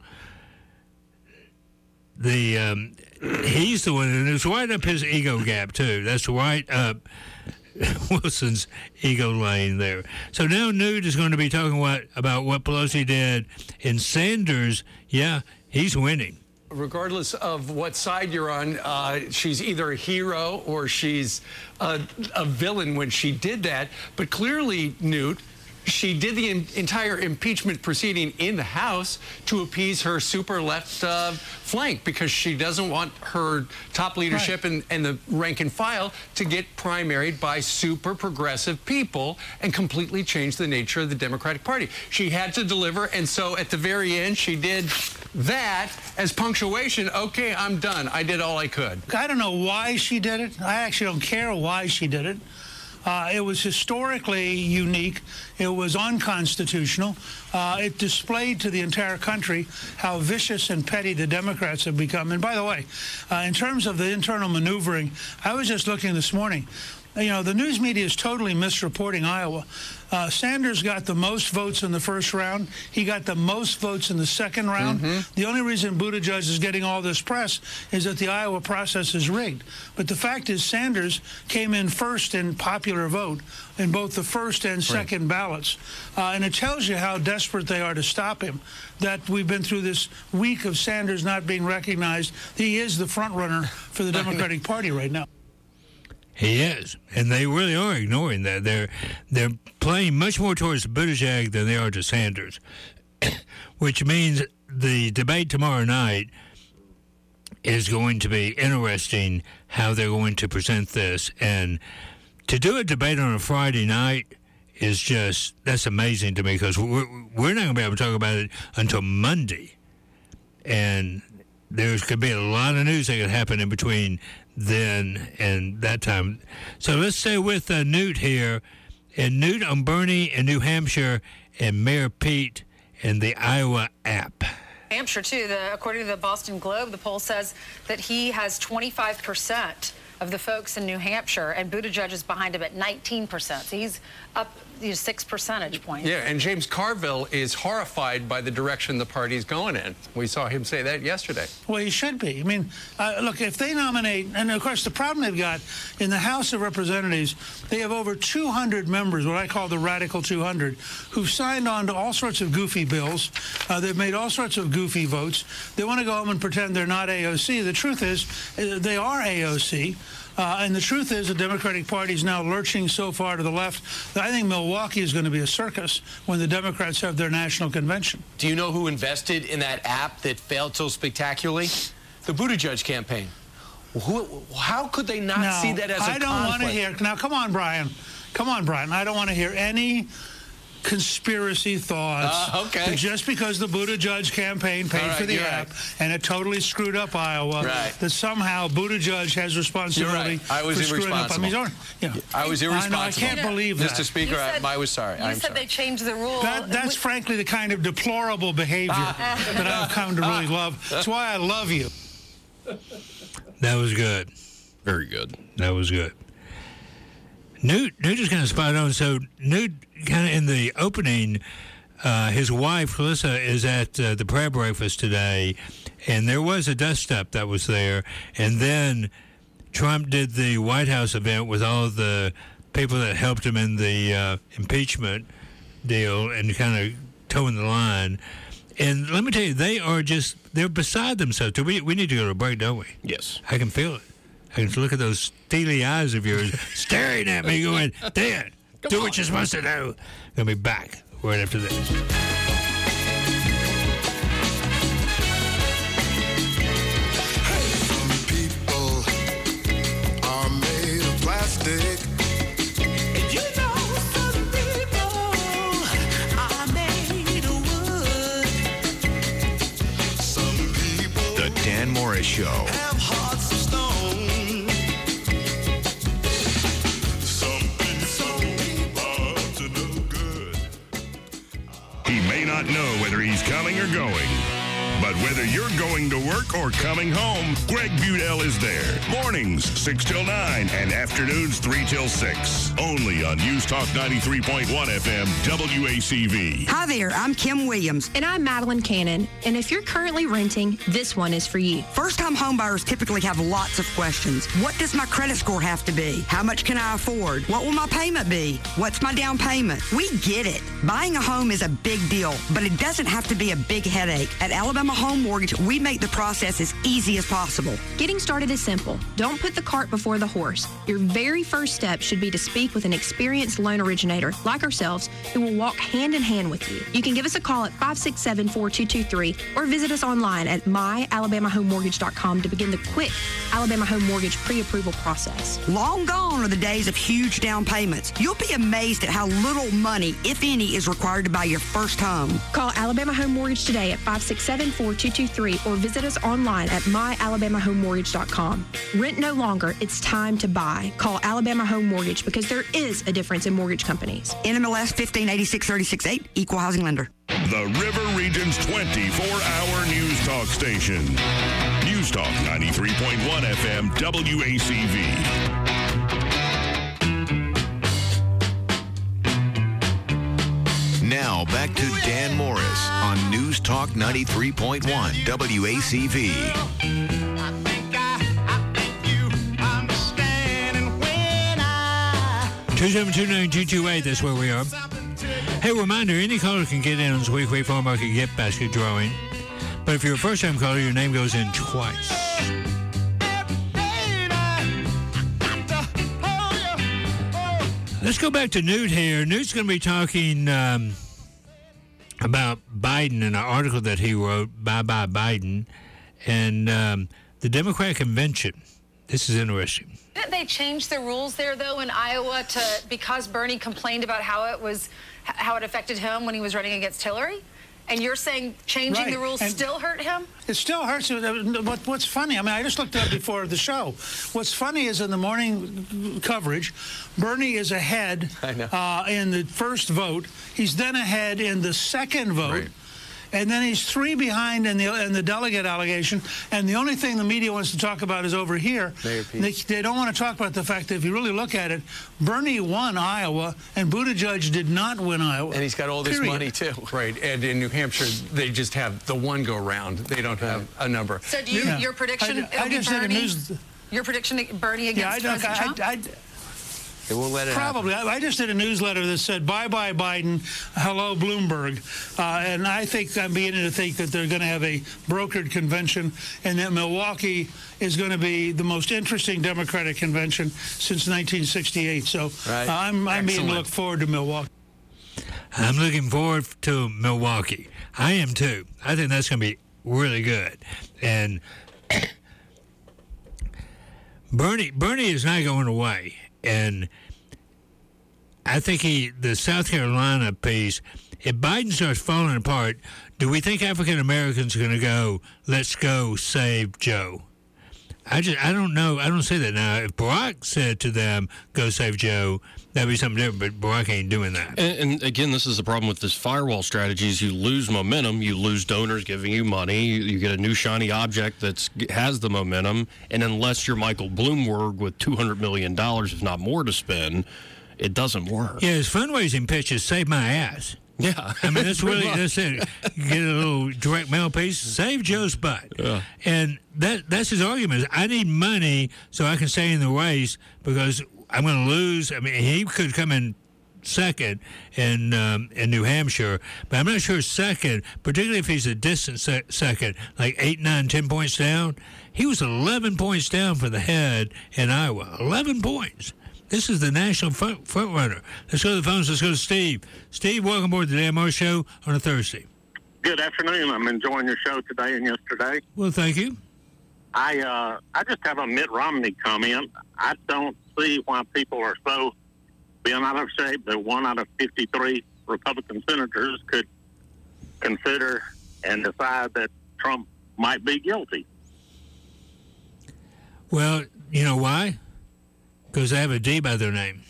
Speaker 15: the um, he's the one, and it's right up his ego gap too. That's right up Wilson's ego lane there. So now Newt is going to be talking what, about what Pelosi did, and Sanders, yeah, he's winning.
Speaker 20: Regardless of what side you're on, uh, she's either a hero or she's a, a villain when she did that. But clearly, Newt, she did the in, entire impeachment proceeding in the House to appease her super left uh, flank, because she doesn't want her top leadership right. and, and the rank and file to get primaried by super progressive people and completely change the nature of the Democratic Party. She had to deliver, and so at the very end, she did that as punctuation. Okay, I'm done. I did all I could.
Speaker 21: I don't know why she did it. I actually don't care why she did it. Uh, it was historically unique. It was unconstitutional. Uh, it displayed to the entire country how vicious and petty the Democrats have become. And by the way, uh, in terms of the internal maneuvering, I was just looking this morning. You know, the news media is totally misreporting Iowa. Uh, Sanders got the most votes in the first round. He got the most votes in the second round. Mm-hmm. The only reason Buttigieg is getting all this press is that the Iowa process is rigged. But the fact is, Sanders came in first in popular vote in both the first and second right. ballots. Uh, and it tells you how desperate they are to stop him, that we've been through this week of Sanders not being recognized. He is the front runner for the Democratic Party right now.
Speaker 15: He is, and they really are ignoring that. They're they're playing much more towards Buttigieg than they are to Sanders, which means the debate tomorrow night is going to be interesting, how they're going to present this. And to do a debate on a Friday night is just, that's amazing to me, because we're, we're not going to be able to talk about it until Monday. And there could be a lot of news that could happen in between then and that time. So let's stay with uh, Newt here. And Newt on Bernie in New Hampshire and Mayor Pete in the Iowa app.
Speaker 4: Hampshire, too. The, according to the Boston Globe, the poll says that he has twenty-five percent of the folks in New Hampshire, and Buttigieg is behind him at nineteen percent. So he's up you know, six percentage points.
Speaker 20: Yeah, and James Carville is horrified by the direction the party's going in. We saw him say that yesterday.
Speaker 21: Well, he should be. I mean, uh, look, if they nominate, and of course the problem they've got in the House of Representatives, they have over two hundred members, what I call the Radical two hundred, who've signed on to all sorts of goofy bills. Uh, they've made all sorts of goofy votes. They want to go home and pretend they're not A O C. The truth is, uh, they are A O C. Uh, and the truth is the Democratic Party is now lurching so far to the left that I think Milwaukee is going to be a circus when the Democrats have their national convention.
Speaker 20: Do you know who invested in that app that failed so spectacularly? The Buttigieg campaign. Who, how could they not
Speaker 21: now,
Speaker 20: see that as a
Speaker 21: I don't
Speaker 20: conflict?
Speaker 21: want to hear. Now, come on, Brian. Come on, Brian. I don't want to hear any conspiracy thoughts
Speaker 20: uh, okay.
Speaker 21: that just because the Buttigieg campaign paid
Speaker 20: right,
Speaker 21: for the
Speaker 20: you're
Speaker 21: app
Speaker 20: right.
Speaker 21: and it totally screwed up Iowa,
Speaker 20: right.
Speaker 21: that somehow Buttigieg has responsibility
Speaker 20: right. I was
Speaker 21: for screwing up. I mean, don't, you know,
Speaker 20: I was irresponsible.
Speaker 21: I, know, I can't believe that.
Speaker 20: Mister Speaker,
Speaker 4: said,
Speaker 20: I, I was sorry.
Speaker 4: You
Speaker 20: I'm
Speaker 4: said
Speaker 20: sorry.
Speaker 4: they changed the rule.
Speaker 21: That, that's
Speaker 4: we,
Speaker 21: frankly the kind of deplorable behavior that I've come to really love. That's why I love you.
Speaker 15: That was good.
Speaker 16: Very good.
Speaker 15: That was good. Newt, Newt is kind of spot on. So Newt, kind of in the opening, uh, his wife, Melissa, is at uh, the prayer breakfast today, and there was a dust-up that was there. And then Trump did the White House event with all of the people that helped him in the uh, impeachment deal and kind of towing the line. And let me tell you, they are just, they're beside themselves. We, we need to go to a break, don't we?
Speaker 16: Yes.
Speaker 15: I can feel it. I can look at those steely eyes of yours staring at me going, Dad, do on. what you're supposed to do. Going to be back right after this.
Speaker 8: Some people are made of plastic. And you know some people are made of wood.
Speaker 7: Morris Show.
Speaker 8: Have hearts of stone. Something so hard to no good.
Speaker 13: He may not know whether he's coming or going, but whether you're going to work or coming home, Greg Budell is there. Mornings, six till nine, and afternoons, three till six. Only on News Talk ninety-three point one F M, W A C V.
Speaker 5: Hi there, I'm Kim Williams.
Speaker 6: And I'm Madeline Cannon. And if you're currently renting, this one is for you.
Speaker 5: First-time homebuyers typically have lots of questions. What does my credit score have to be? How much can I afford? What will my payment be? What's my down payment? We get it. Buying a home is a big deal, but it doesn't have to be a big headache. At Alabama Home Mortgage, we make the process as easy as possible.
Speaker 6: Getting started is simple. Don't put the cart before the horse. Your very first step should be to speak with an experienced loan originator like ourselves who will walk hand in hand with you. You can give us a call at five six seven, four two two three or visit us online at my alabama home mortgage dot com to begin the quick Alabama Home Mortgage pre-approval process.
Speaker 5: Long gone are the days of huge down payments. You'll be amazed at how little money, if any, is required to buy your first home.
Speaker 6: Call Alabama Home Mortgage today at five six seven, four two two three or visit us online at my alabama home mortgage dot com. Rent no longer. It's time to buy. Call Alabama Home Mortgage because there is a difference in mortgage companies.
Speaker 5: N M L S fifteen eighty-six thirty-six eight, Equal Housing Lender.
Speaker 13: The River Region's twenty-four hour news talk station. News Talk ninety-three point one F M, W A C V.
Speaker 7: Now back to Dan Morris on News Talk ninety-three point one W A C V.
Speaker 15: two seven two, nine two two eight, that's where we are. Hey, reminder, any caller can get in on this weekly farm market gift basket drawing. But if you're a first-time caller, your name goes in twice. Let's go back to Newt here. Newt's going to be talking um, about Biden and an article that he wrote, Bye Bye Biden, and um, the Democratic Convention. This is interesting.
Speaker 4: Didn't they change the rules there, though, in Iowa to because Bernie complained about how it was, how it affected him when he was running against Hillary? And you're saying changing
Speaker 21: Right.
Speaker 4: the rules
Speaker 21: And
Speaker 4: still hurt him?
Speaker 21: It still hurts. What, what's funny, I mean, I just looked it up before the show. What's funny is in the morning coverage, Bernie is ahead uh, in the first vote. He's then ahead in the second vote.
Speaker 20: Right.
Speaker 21: And then he's three behind in the in the delegate allegation. And the only thing the media wants to talk about is over here.
Speaker 20: Mayor Pete.
Speaker 21: They, they don't want to talk about the fact that if you really look at it, Bernie won Iowa and Buttigieg did not win Iowa.
Speaker 20: And he's got all this
Speaker 21: Period.
Speaker 20: money, too. Right. And in New Hampshire, they just have the one go round. They don't have a number.
Speaker 4: So do you,
Speaker 21: Yeah.
Speaker 4: your prediction,
Speaker 21: I- I
Speaker 4: it'll be
Speaker 21: just did a
Speaker 4: Bernie?
Speaker 21: news-
Speaker 4: Your prediction, Bernie
Speaker 21: Yeah, I,
Speaker 4: against
Speaker 21: don't-
Speaker 4: President
Speaker 21: I,
Speaker 4: Trump?
Speaker 21: I,
Speaker 20: They won't let it
Speaker 21: Probably. I, I just did a newsletter that said, bye-bye Biden, hello Bloomberg. Uh, and I think I'm beginning to think that they're going to have a brokered convention and that Milwaukee is going to be the most interesting Democratic convention since nineteen sixty-eight. So
Speaker 20: Right.
Speaker 21: uh, I'm, I'm beginning to
Speaker 20: Excellent.
Speaker 21: look forward to Milwaukee.
Speaker 15: I'm looking forward to Milwaukee. I am too. I think that's going to be really good. And Bernie Bernie is not going away. And I think he the South Carolina piece, if Biden starts falling apart, do we think African Americans are going to go, let's go save Joe? I just I don't know. I don't say that now. If Barack said to them, go save Joe, that'd be something different, but Barack ain't doing that.
Speaker 16: And, and again, this is the problem with this firewall strategy is you lose momentum, you lose donors giving you money, you, you get a new shiny object that has the momentum, and unless you're Michael Bloomberg with two hundred million dollars, if not more, to spend, it doesn't work.
Speaker 15: Yeah, his fundraising pitch is save my ass.
Speaker 16: Yeah.
Speaker 15: I mean, that's really,
Speaker 16: Pretty
Speaker 15: that's it. You get a little direct mail piece, save Joe's butt.
Speaker 16: Yeah.
Speaker 15: And that that's his argument. I need money so I can stay in the race because I'm going to lose. I mean, he could come in second in um, in New Hampshire, but I'm not sure second, particularly if he's a distant se- second, like eight, nine, ten points down. He was eleven points down for the head in Iowa. eleven points. This is the national front, front runner. Let's go to the phones. Let's go to Steve. Steve, welcome aboard the Dan Morris Show on a Thursday.
Speaker 22: Good afternoon. I'm enjoying your show today and yesterday.
Speaker 15: Well, thank you.
Speaker 22: I uh, I just have a Mitt Romney comment. I don't see why people are so bent out of shape that one out of fifty-three Republican senators could consider and decide that Trump might be guilty.
Speaker 15: Well, you know why? Because they have a D by their name.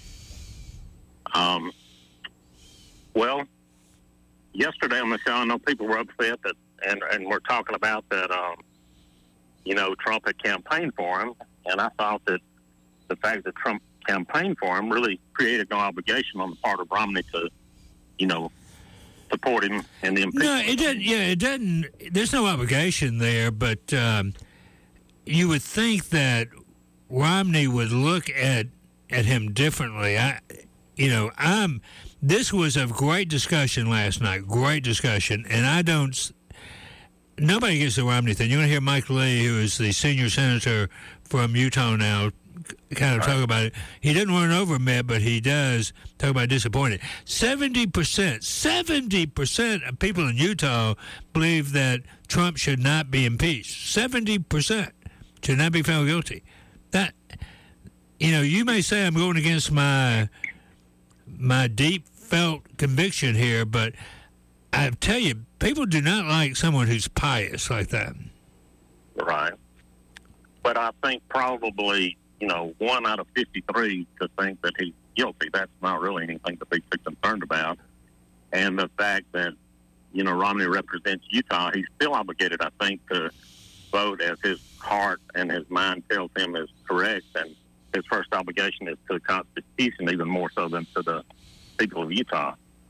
Speaker 22: Um, well, yesterday on the show, I know people were upset that, and, and we're talking about that, um, you know, Trump had campaigned for him, and I thought that the fact that Trump campaigned for him really created no obligation on the part of Romney to, you know, support him in the impeachment.
Speaker 15: No, it doesn't. Yeah, it doesn't. There's no obligation there, but um, you would think that Romney would look at at him differently. I, you know, I'm. This was a great discussion last night. Great discussion, and I don't. Nobody gets the Romney thing. You're going to hear Mike Lee, who is the senior senator from Utah now, kind of talk about it. He doesn't run over Mitt, but he does talk about disappointed. seventy percent, seventy percent of people in Utah believe that Trump should not be impeached. seventy percent should not be found guilty. That, you know, you may say I'm going against my my deep felt conviction here, but I tell you, people do not like someone who's pious like that.
Speaker 22: Right. But I think probably, you know, one out of fifty-three to think that he's guilty, that's not really anything to be too concerned about. And the fact that, you know, Romney represents Utah, he's still obligated, I think, to vote as his heart and his mind tells him is correct. And his first obligation is to the Constitution, even more so than to the people of Utah.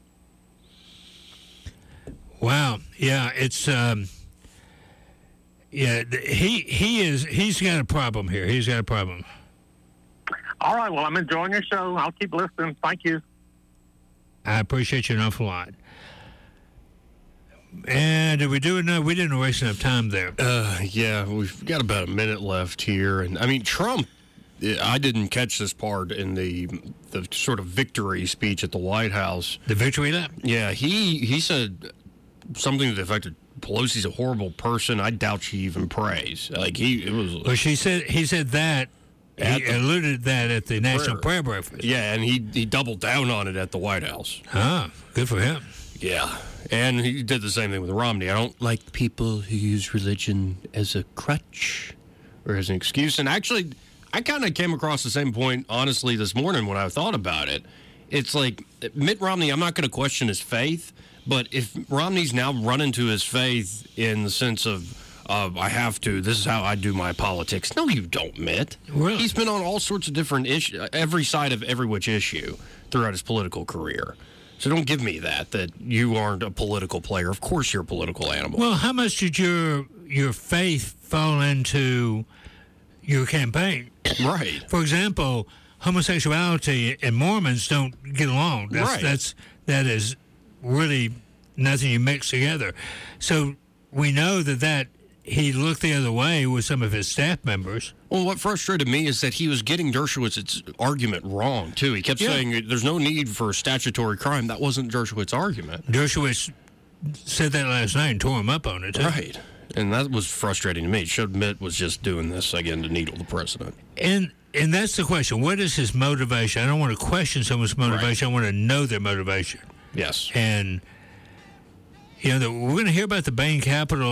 Speaker 15: Wow. Yeah, it's... Um Yeah, he he is. He's got a problem here. He's got a problem.
Speaker 22: All right. Well, I'm enjoying your show. I'll keep listening. Thank you.
Speaker 15: I appreciate you an awful lot. And did we do enough? We didn't waste enough time there.
Speaker 16: Uh, yeah, we've got about a minute left here, and I mean Trump. I didn't catch this part in the the sort of victory speech at the White House.
Speaker 15: The victory lap.
Speaker 16: Yeah, he he said something to the effect of, Pelosi's a horrible person. I doubt she even prays. Like he, it was.
Speaker 15: Well, she said he said that. He alluded that at the National Prayer Breakfast.
Speaker 16: Yeah, and he he doubled down on it at the White House.
Speaker 15: Ah, good for him.
Speaker 16: Yeah, and he did the same thing with Romney. I don't like people who use religion as a crutch or as an excuse. And actually, I kind of came across the same point, honestly, this morning when I thought about it. It's like Mitt Romney. I'm not going to question his faith. But if Romney's now running to his faith in the sense of, uh, I have to, this is how I do my politics. No, you don't, Mitt.
Speaker 15: Really?
Speaker 16: He's been on all sorts of different issues, every side of every which issue throughout his political career. So don't give me that, that you aren't a political player. Of course you're a political animal.
Speaker 15: Well, how much did your your faith fall into your campaign?
Speaker 16: Right.
Speaker 15: For example, homosexuality and Mormons don't get along. That's,
Speaker 16: right.
Speaker 15: That's, that is... really nothing you mix together. So we know that, that he looked the other way with some of his staff members.
Speaker 16: Well, what frustrated me is that he was getting Dershowitz's argument wrong, too. He kept
Speaker 15: Yeah.
Speaker 16: saying there's no need for statutory crime. That wasn't Dershowitz's argument.
Speaker 15: Dershowitz said that last night and tore him up on it, too.
Speaker 16: Right. And that was frustrating to me. It showed Mitt was just doing this, again, to needle the president.
Speaker 15: And and that's the question. What is his motivation? I don't want to question someone's motivation. Right. I want to know their motivation.
Speaker 16: Yes.
Speaker 15: And, you know, the, we're going to hear about the Bain Capital